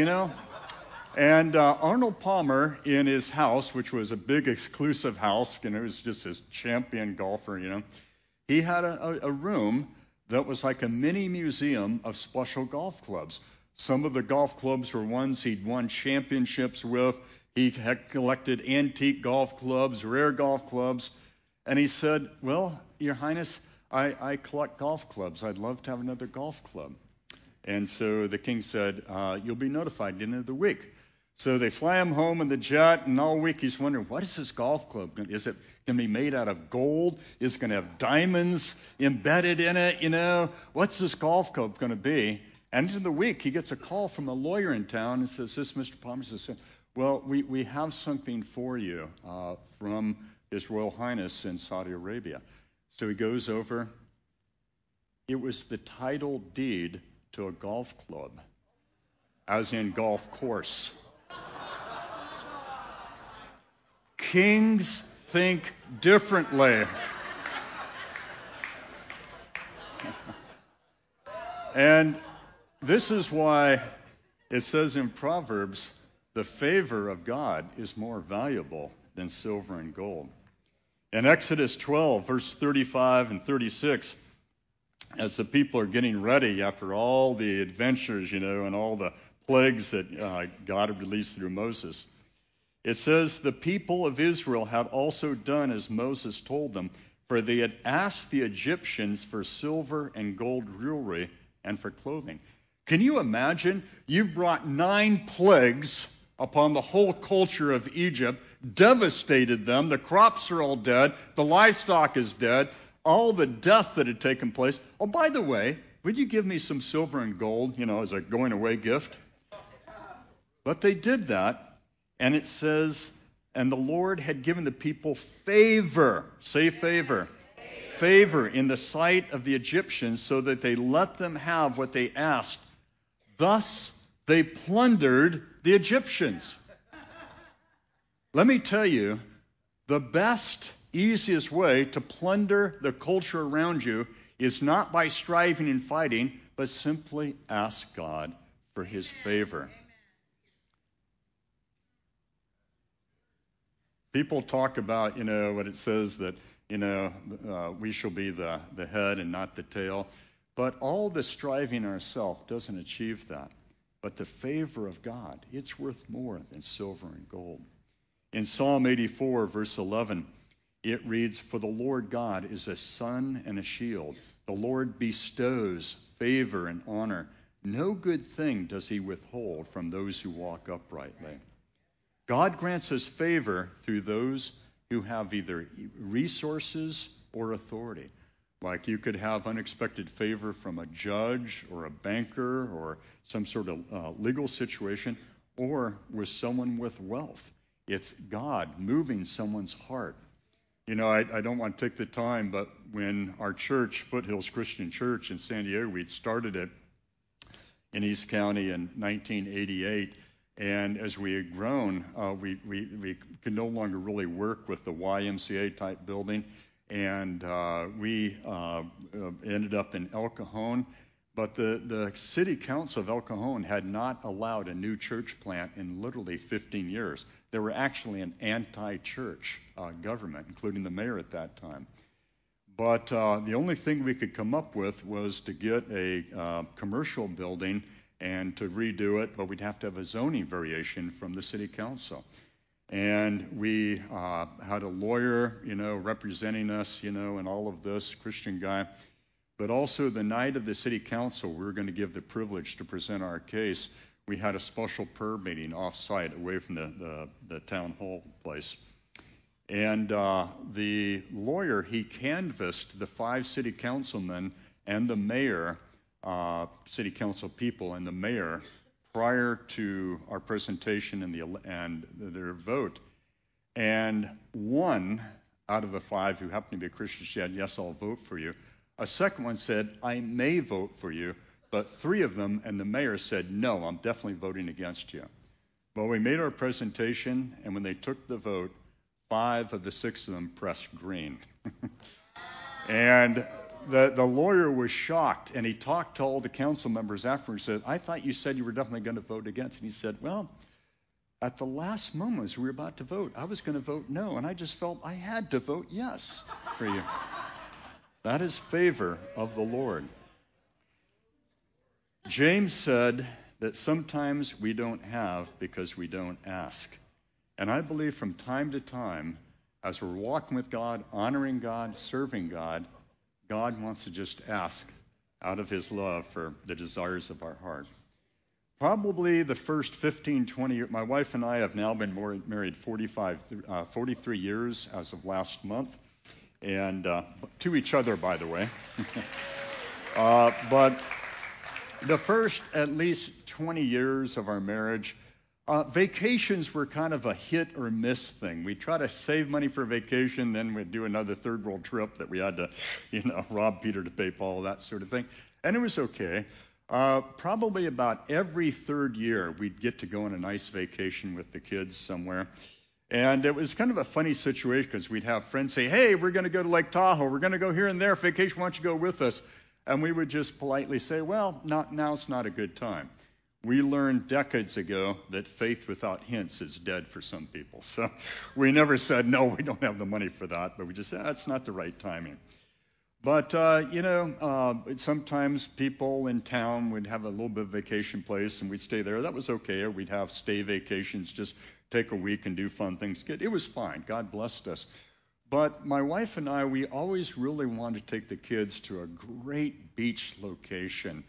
And Arnold Palmer, in his house, which was a big exclusive house, it was just his champion golfer, he had a room that was like a mini museum of special golf clubs. Some of the golf clubs were ones he'd won championships with. He had collected antique golf clubs, rare golf clubs. And he said, well, Your Highness, I collect golf clubs. I'd love to have another golf club. And so the king said, you'll be notified at the end of the week. So they fly him home in the jet, and all week he's wondering, what is this golf club? Is it going to be made out of gold? Is it going to have diamonds embedded in it? What's this golf club going to be? And in the week, he gets a call from a lawyer in town and says, this Mr. Palmer says, well, we have something for you from His Royal Highness in Saudi Arabia. So he goes over. It was the title deed to a golf club, as in golf course. Kings think differently. And this is why it says in Proverbs, the favor of God is more valuable than silver and gold. In Exodus 12, verse 35 and 36, as the people are getting ready after all the adventures, and all the plagues that God had released through Moses, it says, the people of Israel had also done as Moses told them, for they had asked the Egyptians for silver and gold jewelry and for clothing. Can you imagine? You've brought 9 plagues upon the whole culture of Egypt, devastated them. The crops are all dead. The livestock is dead. All the death that had taken place. Oh, by the way, would you give me some silver and gold, as a going away gift? But they did that, and it says, and the Lord had given the people favor. Say favor. Favor in the sight of the Egyptians, so that they let them have what they asked. Thus, they plundered the Egyptians. Let me tell you, the best, easiest way to plunder the culture around you is not by striving and fighting, but simply ask God for his favor. People talk about, what it says that, we shall be the head and not the tail. But all the striving ourselves doesn't achieve that. But the favor of God, it's worth more than silver and gold. In Psalm 84, verse 11, it reads, "For the Lord God is a sun and a shield. The Lord bestows favor and honor. No good thing does he withhold from those who walk uprightly." God grants us favor through those who have either resources or authority. Like you could have unexpected favor from a judge or a banker or some sort of legal situation, or with someone with wealth. It's God moving someone's heart. I don't want to take the time, but when our church, Foothills Christian Church in San Diego, we'd started it in East County in 1988. And as we had grown, we could no longer really work with the YMCA type building. And we ended up in El Cajon. But the city council of El Cajon had not allowed a new church plant in literally 15 years. They were actually an anti-church government, including the mayor at that time. But the only thing we could come up with was to get a commercial building and to redo it, but we'd have to have a zoning variation from the city council. And we had a lawyer, representing us, and all of this, Christian guy. But also the night of the city council, we were going to give the privilege to present our case. We had a special prayer meeting off-site, away from the town hall place. And the lawyer, he canvassed the 5 city councilmen and the mayor, city council people and the mayor, prior to our presentation and their vote. And 1 out of the 5 who happened to be a Christian said, "Yes, I'll vote for you." A second one said, "I may vote for you." But 3 of them and the mayor said, "No, I'm definitely voting against you." Well, we made our presentation, and when they took the vote, 5 of the 6 of them pressed green. And the lawyer was shocked, and he talked to all the council members afterwards and said, "I thought you said you were definitely going to vote against." And he said, "Well, at the last moment as we were about to vote, I was going to vote no, and I just felt I had to vote yes for you." That is favor of the Lord. James said that sometimes we don't have because we don't ask. And I believe from time to time, as we're walking with God, honoring God, serving God, God wants to just ask out of his love for the desires of our heart. Probably the first 15, 20 years, my wife and I have now been married 43 years as of last month, and to each other, by the way. But the first at least 20 years of our marriage, vacations were kind of a hit or miss thing. We'd try to save money for vacation, then we'd do another third world trip that we had to, rob Peter to pay Paul, that sort of thing. And it was okay. Probably about every third year, we'd get to go on a nice vacation with the kids somewhere. And it was kind of a funny situation because we'd have friends say, "Hey, we're going to go to Lake Tahoe. We're going to go here and there. Vacation, why don't you go with us?" And we would just politely say, "Well, now's not a good time." We learned decades ago that faith without hints is dead for some people. So we never said, "No, we don't have the money for that." But we just said, "It's not the right timing." But, sometimes people in town would have a little bit of vacation place and we'd stay there. That was okay. Or we'd have stay vacations, just take a week and do fun things. It was fine. God blessed us. But my wife and I, we always really wanted to take the kids to a great beach location.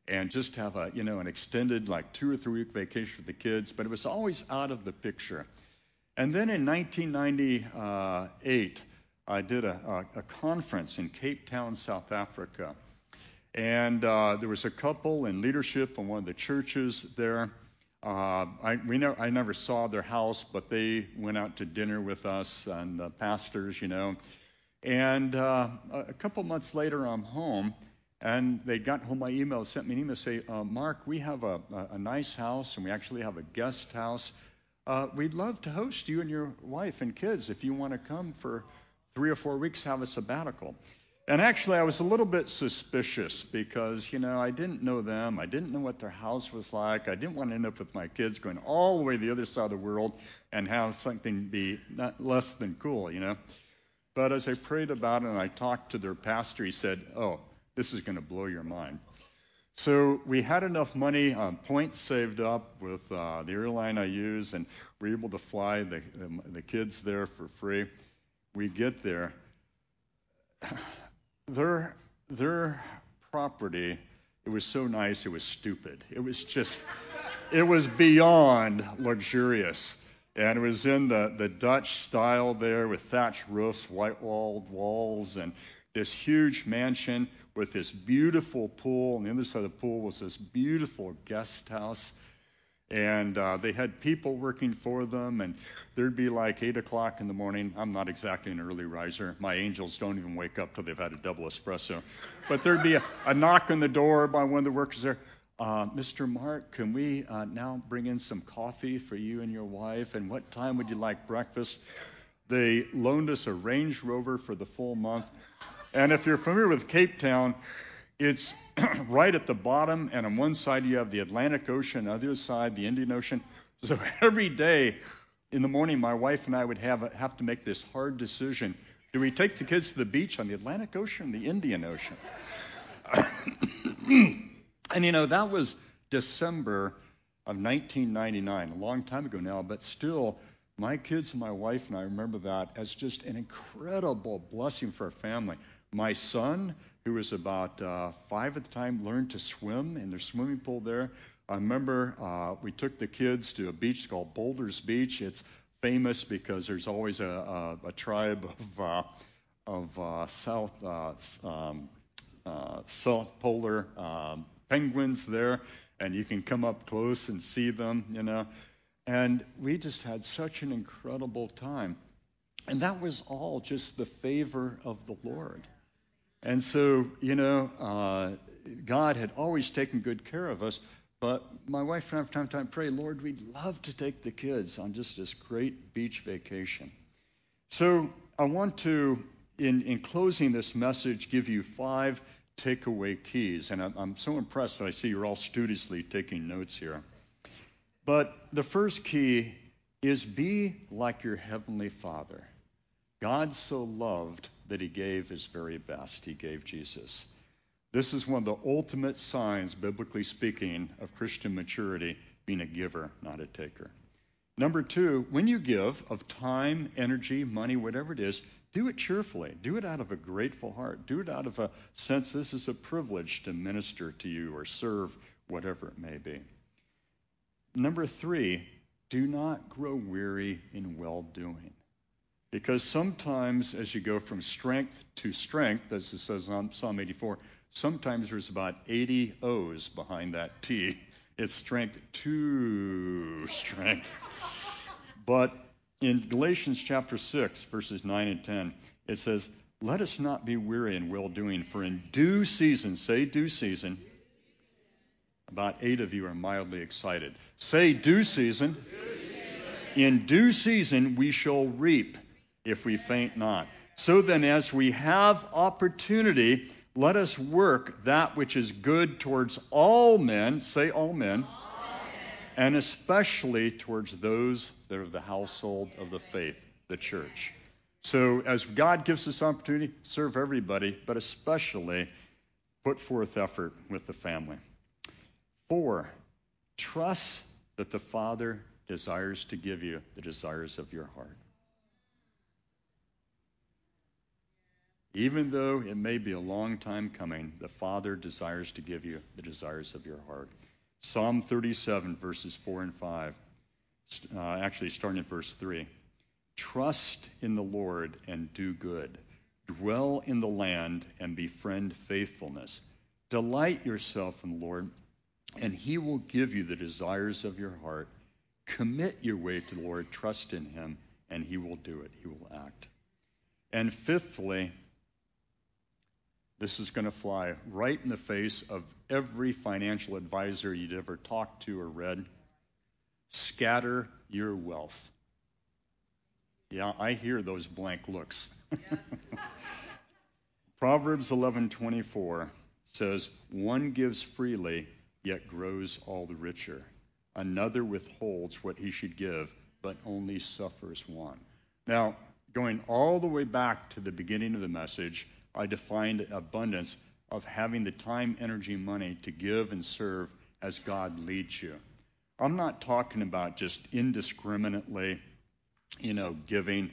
and just have an extended, like 2 or 3 week vacation with the kids, but it was always out of the picture. And then in 1998, I did a conference in Cape Town, South Africa. And there was a couple in leadership in one of the churches there. I never saw their house, but they went out to dinner with us and the pastors, And a couple months later, I'm home, and they got home my email, sent me an email, say, Mark, we have a nice house, and we actually have a guest house. We'd love to host you and your wife and kids if you want to come for 3 or 4 weeks, have a sabbatical. And actually, I was a little bit suspicious because, I didn't know them. I didn't know what their house was like. I didn't want to end up with my kids going all the way to the other side of the world and have something be not less than cool, But as I prayed about it and I talked to their pastor, he said, oh, this is going to blow your mind. So we had enough money, points saved up with the airline I use, and we were able to fly the kids there for free. We get there. Their property, it was so nice, it was stupid. It was beyond luxurious. And it was in the Dutch style there with thatched roofs, white-walled walls, and this huge mansion with this beautiful pool. On the other side of the pool was this beautiful guest house. And they had people working for them, and there'd be like 8 o'clock in the morning. I'm not exactly an early riser. My angels don't even wake up till they've had a double espresso. But there'd be a knock on the door by one of the workers there. Mr. Mark, can we now bring in some coffee for you and your wife? And what time would you like breakfast? They loaned us a Range Rover for the full month. And if you're familiar with Cape Town, it's right at the bottom, and on one side you have the Atlantic Ocean, on the other side the Indian Ocean. So every day in the morning, my wife and I would have to make this hard decision. Do we take the kids to the beach on the Atlantic Ocean or the Indian Ocean? And that was December of 1999, a long time ago now, but still, my kids and my wife and I remember that as just an incredible blessing for our family. My son, who was about 5 at the time, learned to swim in their swimming pool there. I remember we took the kids to a beach called Boulders Beach. It's famous because there's always a tribe of South Polar penguins there, and you can come up close and see them, And we just had such an incredible time. And that was all just the favor of the Lord. And so, God had always taken good care of us, but my wife and I from time to time pray, Lord, we'd love to take the kids on just this great beach vacation. So I want to, in closing this message, give you 5 takeaway keys. And I'm so impressed that I see you're all studiously taking notes here. But the first key is be like your Heavenly Father. God so loved that he gave his very best. He gave Jesus. This is one of the ultimate signs, biblically speaking, of Christian maturity, being a giver, not a taker. Number 2, when you give of time, energy, money, whatever it is, do it cheerfully. Do it out of a grateful heart. Do it out of a sense this is a privilege to minister to you or serve, whatever it may be. Number 3, do not grow weary in well-doing. Because sometimes as you go from strength to strength, as it says on Psalm 84, sometimes there's about 80 O's behind that T. It's strength to strength. But in Galatians chapter 6, verses 9 and 10, it says, let us not be weary in well-doing, for in due season, say due season. About 8 of you are mildly excited. Say due season. In due season we shall reap if we faint not. So then, as we have opportunity, let us work that which is good towards all men, say all men, and especially towards those that are the household of the faith, the church. So as God gives us opportunity, serve everybody, but especially put forth effort with the family. 4, trust that the Father desires to give you the desires of your heart. Even though it may be a long time coming, the Father desires to give you the desires of your heart. Psalm 37, verses 4 and 5, actually starting at verse 3. Trust in the Lord and do good. Dwell in the land and befriend faithfulness. Delight yourself in the Lord, and he will give you the desires of your heart. Commit your way to the Lord, trust in him, and he will do it. He will act. And fifthly, this is going to fly right in the face of every financial advisor you'd ever talked to or read. Scatter your wealth. Yeah, I hear those blank looks. Yes. Proverbs 11:24 says, "One gives freely, yet grows all the richer. Another withholds what he should give, but only suffers want." Now, going all the way back to the beginning of the message, I defined abundance of having the time, energy, money to give and serve as God leads you. I'm not talking about just indiscriminately, giving.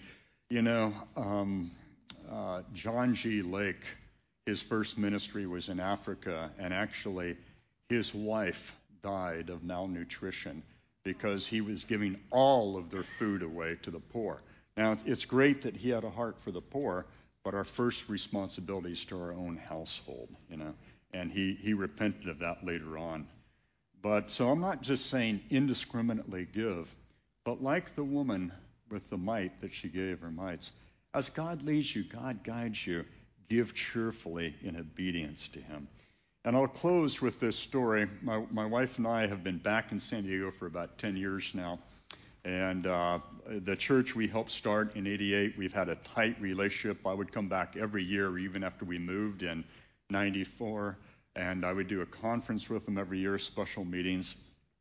John G. Lake, his first ministry was in Africa, and actually his wife died of malnutrition because he was giving all of their food away to the poor. Now, it's great that he had a heart for the poor, but our first responsibility is to our own household, and he repented of that later on. But so I'm not just saying indiscriminately give, but like the woman with the mite that she gave her mites, as God leads you, God guides you, give cheerfully in obedience to him. And I'll close with this story. My wife and I have been back in San Diego for about 10 years now. And the church we helped start in 88, we've had a tight relationship. I would come back every year, even after we moved in 94. And I would do a conference with them every year, special meetings.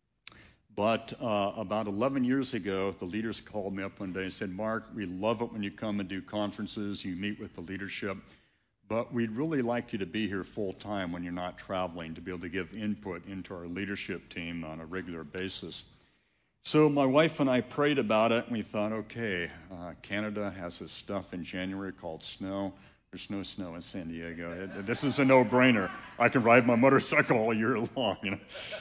But about 11 years ago, the leaders called me up one day and said, "Mark, we love it when you come and do conferences, you meet with the leadership, but we'd really like you to be here full time when you're not traveling, to be able to give input into our leadership team on a regular basis." So my wife and I prayed about it, and we thought, okay, Canada has this stuff in January called snow. There's no snow in San Diego. This is a no-brainer. I can ride my motorcycle all year long.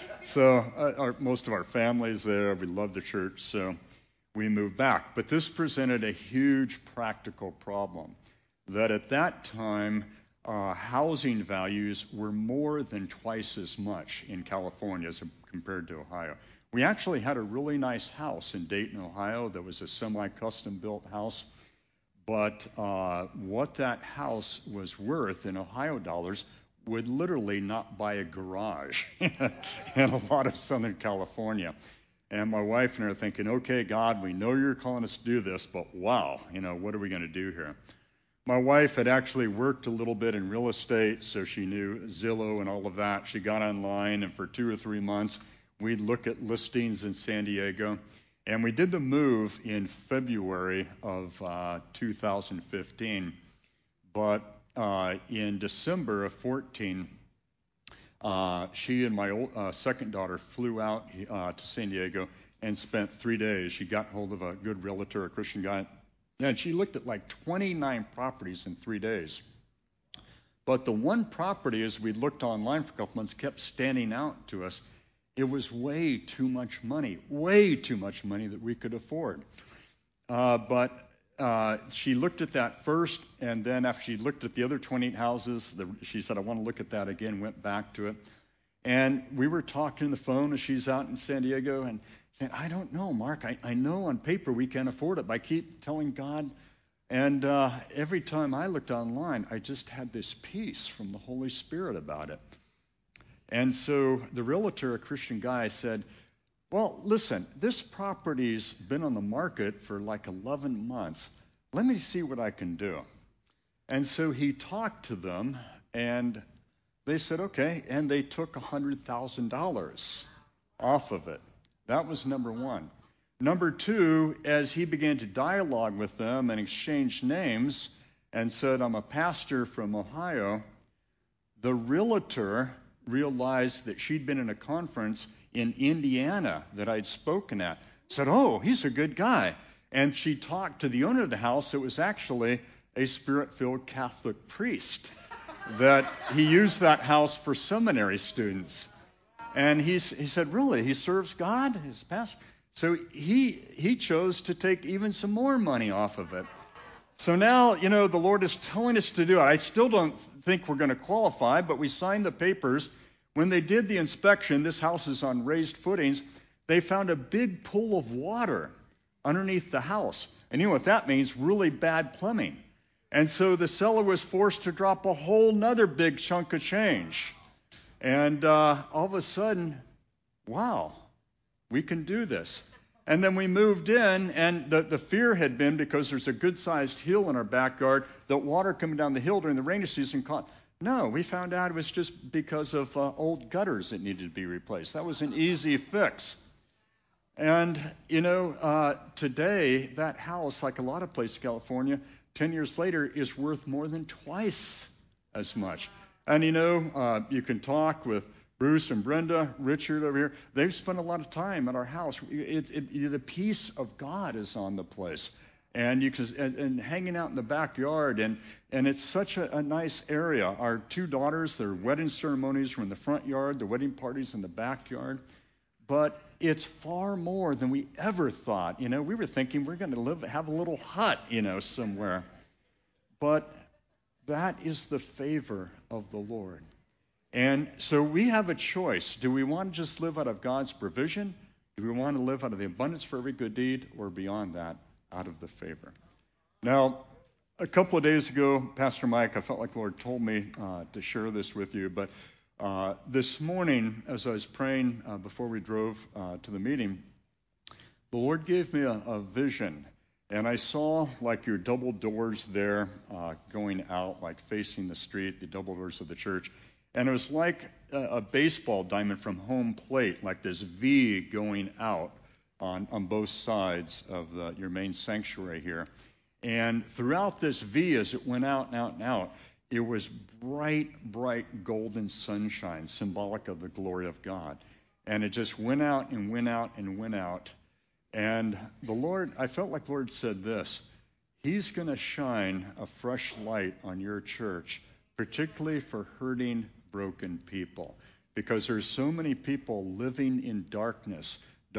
So most of our family's there. We love the church, so we moved back. But this presented a huge practical problem, that at that time, housing values were more than twice as much in California as compared to Ohio. We actually had a really nice house in Dayton, Ohio, that was a semi-custom built house. But what that house was worth in Ohio dollars would literally not buy a garage in a lot of Southern California. And my wife and I are thinking, okay, God, we know you're calling us to do this, but wow, what are we going to do here? My wife had actually worked a little bit in real estate, so she knew Zillow and all of that. She got online, and for 2 or 3 months, we'd look at listings in San Diego. And we did the move in February of 2015. But in December of 14, she and my second daughter flew out to San Diego and spent 3 days. She got hold of a good realtor, a Christian guy, and she looked at like 29 properties in 3 days. But the one property, as we looked online for a couple months, kept standing out to us. It was way too much money that we could afford. But she looked at that first, and then after she looked at the other 28 houses, she said, "I want to look at that again," went back to it. And we were talking on the phone as she's out in San Diego and saying, "I don't know, Mark. I know on paper we can't afford it, but I keep telling God." And every time I looked online, I just had this peace from the Holy Spirit about it. And so the realtor, a Christian guy, said, "Well, listen, this property's been on the market for like 11 months. Let me see what I can do." And so he talked to them, and they said, okay, and they took $100,000 off of it. That was number one. Number two, as he began to dialogue with them and exchange names and said, "I'm a pastor from Ohio," the realtor realized that she'd been in a conference in Indiana that I'd spoken at. Said, "Oh, he's a good guy." And she talked to the owner of the house. It was actually a Spirit-filled Catholic priest, that he used that house for seminary students. And he said, really, he serves God as pastor? So he chose to take even some more money off of it. So now, the Lord is telling us to do it. I still don't think we're going to qualify, but we signed the papers. When they did the inspection, this house is on raised footings, they found a big pool of water underneath the house. And you know what that means? Really bad plumbing. And so the seller was forced to drop a whole nother big chunk of change. And all of a sudden, wow, we can do this. And then we moved in, and the fear had been, because there's a good-sized hill in our backyard, that water coming down the hill during the rainy season caught. No, we found out it was just because of old gutters that needed to be replaced. That was an easy fix. And, today, that house, like a lot of places in California, 10 years later, is worth more than twice as much. And, you can talk with Bruce and Brenda, Richard over here. They've spent a lot of time at our house. The peace of God is on the place. And you can and hanging out in the backyard. And it's such a nice area. Our two daughters, their wedding ceremonies were in the front yard, the wedding parties in the backyard. But it's far more than we ever thought. We were thinking we're going to have a little hut, somewhere. But that is the favor of the Lord. And so we have a choice. Do we want to just live out of God's provision? Do we want to live out of the abundance for every good deed, or beyond that, out of the favor? Now, a couple of days ago, Pastor Mike, I felt like the Lord told me to share this with you. But this morning, as I was praying before we drove to the meeting, the Lord gave me a vision. And I saw like your double doors there going out, like facing the street, the double doors of the church. And it was like a baseball diamond from home plate, like this V going out on both sides of your main sanctuary here. And throughout this V, as it went out and out and out, it was bright, bright golden sunshine, symbolic of the glory of God. And it just went out and went out and went out. And the Lord, I felt like the Lord said this: He's going to shine a fresh light on your church, particularly for hurting, broken people. Because there's so many people living in darkness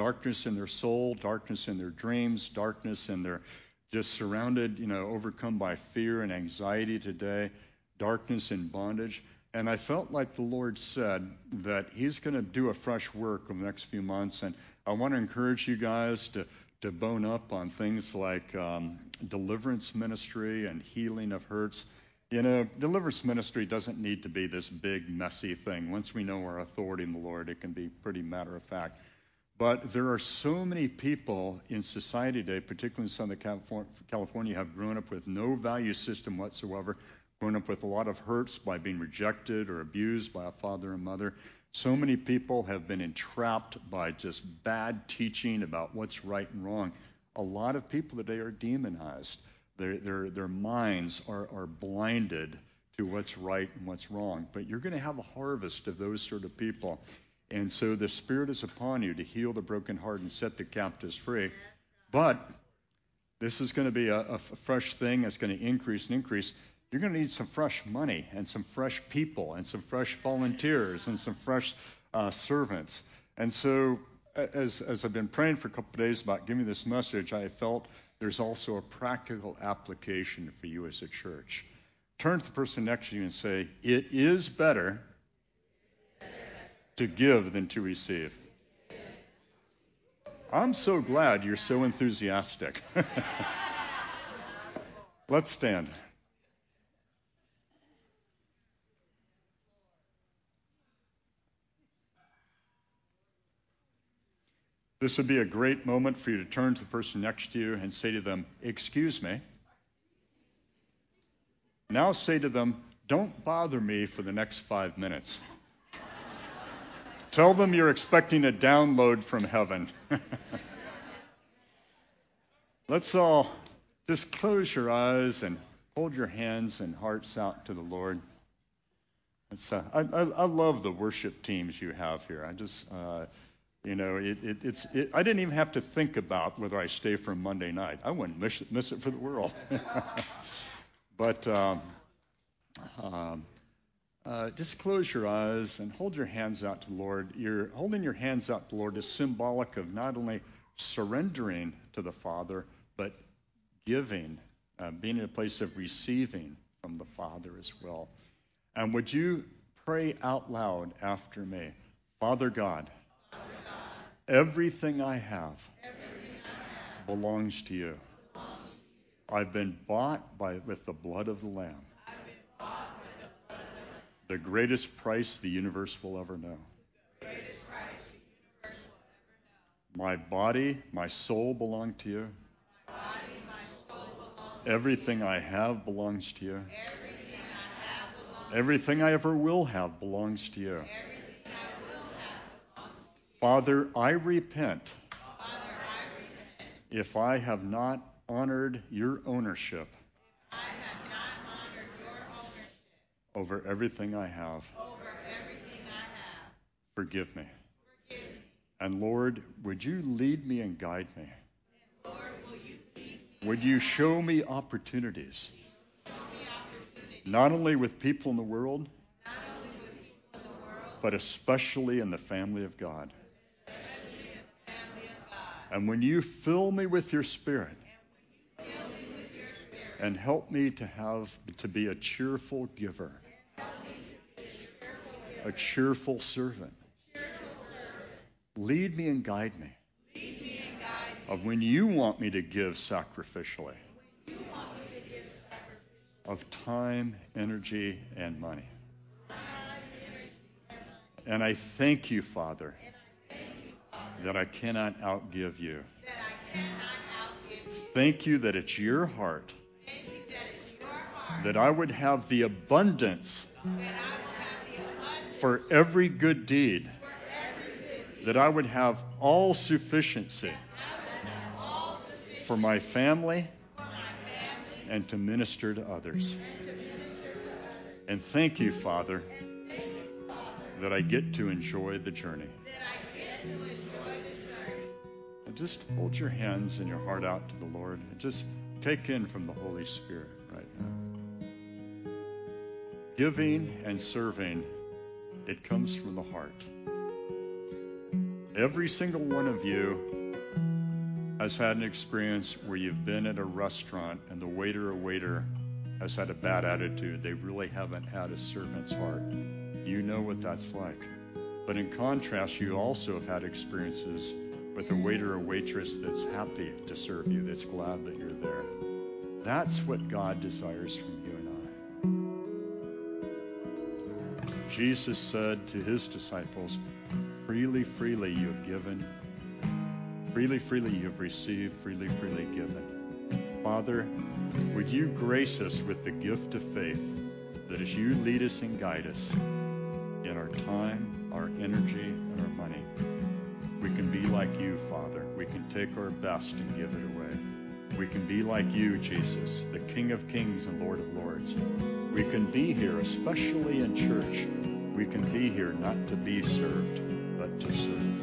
in their soul, darkness in their dreams, darkness in their just surrounded, overcome by fear and anxiety today, darkness and bondage. And I felt like the Lord said that He's going to do a fresh work over the next few months. And I want to encourage you guys to bone up on things like deliverance ministry and healing of hurts. Deliverance ministry doesn't need to be this big, messy thing. Once we know our authority in the Lord, it can be pretty matter of fact. But there are so many people in society today, particularly in Southern California, have grown up with no value system whatsoever, grown up with a lot of hurts by being rejected or abused by a father and mother. So many people have been entrapped by just bad teaching about what's right and wrong. A lot of people today are demonized. Their minds are blinded to what's right and what's wrong. But you're going to have a harvest of those sort of people. And so the Spirit is upon you to heal the broken heart and set the captives free. But this is going to be a fresh thing that's going to increase and increase. You're going to need some fresh money and some fresh people and some fresh volunteers and some fresh servants. And so as I've been praying for a couple of days about giving this message, I felt there's also a practical application for you as a church. Turn to the person next to you and say, it is better to give than to receive. I'm so glad you're so enthusiastic. Let's stand. This would be a great moment for you to turn to the person next to you and say to them, excuse me. Now say to them, don't bother me for the next 5 minutes. Tell them you're expecting a download from heaven. Let's all just close your eyes and hold your hands and hearts out to the Lord. I love the worship teams you have here. I just, I didn't even have to think about whether I stay for Monday night. I wouldn't miss it for the world. But just close your eyes and hold your hands out to the Lord. Holding your hands out to the Lord is symbolic of not only surrendering to the Father, but giving, being in a place of receiving from the Father as well. And would you pray out loud after me? Father God, everything I have belongs to you. I've been bought with the blood of the Lamb. The greatest price the universe will ever know. My body, my soul belong to you. Everything I have belongs to you. Everything I ever will have belongs to you. Father, I repent if I have not honored your ownership over everything I have. Forgive me. And Lord, would you lead me and guide me? Would you show me opportunities, not only with people in the world, but especially in the family of God. And when you fill me with your Spirit, and help me to be a cheerful giver, a cheerful servant. Lead me and guide me of when you want me to give sacrificially of time, energy, and money. And I thank you, Father, that I cannot outgive you. Thank you that it's your heart that I would have the abundance for every good deed, that I would have all sufficiency for my family and to minister to others. And thank you, Father, that I get to enjoy the journey. And just hold your hands and your heart out to the Lord and just take in from the Holy Spirit right now. Giving and serving, it comes from the heart. Every single one of you has had an experience where you've been at a restaurant and the waiter or waiter has had a bad attitude. They really haven't had a servant's heart. You know what that's like. But in contrast, you also have had experiences with a waiter or waitress that's happy to serve you, that's glad that you're there. That's what God desires from you and I. Jesus said to his disciples, freely, freely you have given. Freely, freely you have received. Freely, freely given. Father, would you grace us with the gift of faith that as you lead us and guide us in our time, our energy, and our money, we can be like you, Father. We can take our best and give it away. We can be like you, Jesus, the King of Kings and Lord of Lords. We can be here, especially in church. We can be here not to be served, but to serve.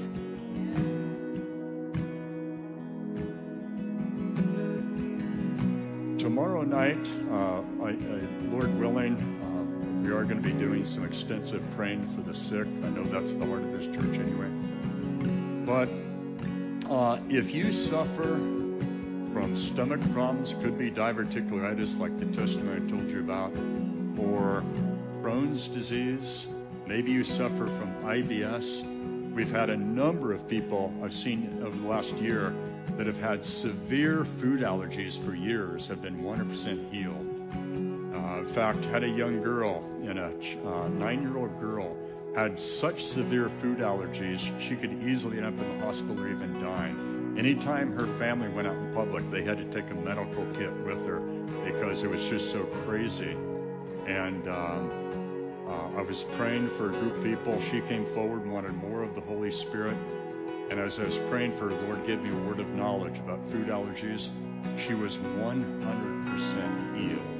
Tomorrow night, Lord willing, we are going to be doing some extensive praying for the sick. I know that's the heart of this church anyway. But if you suffer from stomach problems, could be diverticulitis like the testimony I told you about, or Crohn's disease, maybe you suffer from IBS. We've had a number of people I've seen over the last year that have had severe food allergies for years have been 100% healed. In fact, had a young girl, a 9-year-old girl, had such severe food allergies she could easily end up in the hospital or even dying. Anytime her family went out in public, they had to take a medical kit with her because it was just so crazy. And I was praying for a group of people. She came forward and wanted more of the Holy Spirit. And as I was praying for her, the Lord gave me a word of knowledge about food allergies. She was 100% healed.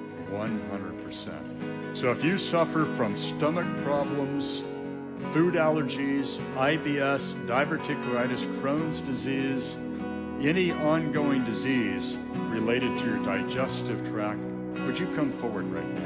100%. So if you suffer from stomach problems, food allergies, IBS, diverticulitis, Crohn's disease, any ongoing disease related to your digestive tract, Would you come forward right now?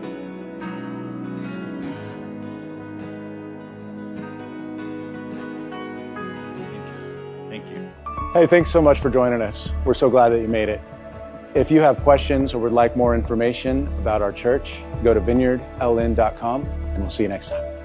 Thank you. Hey, thanks so much for joining us. We're so glad that you made it. If you have questions or would like more information about our church, go to vineyardln.com, and we'll see you next time.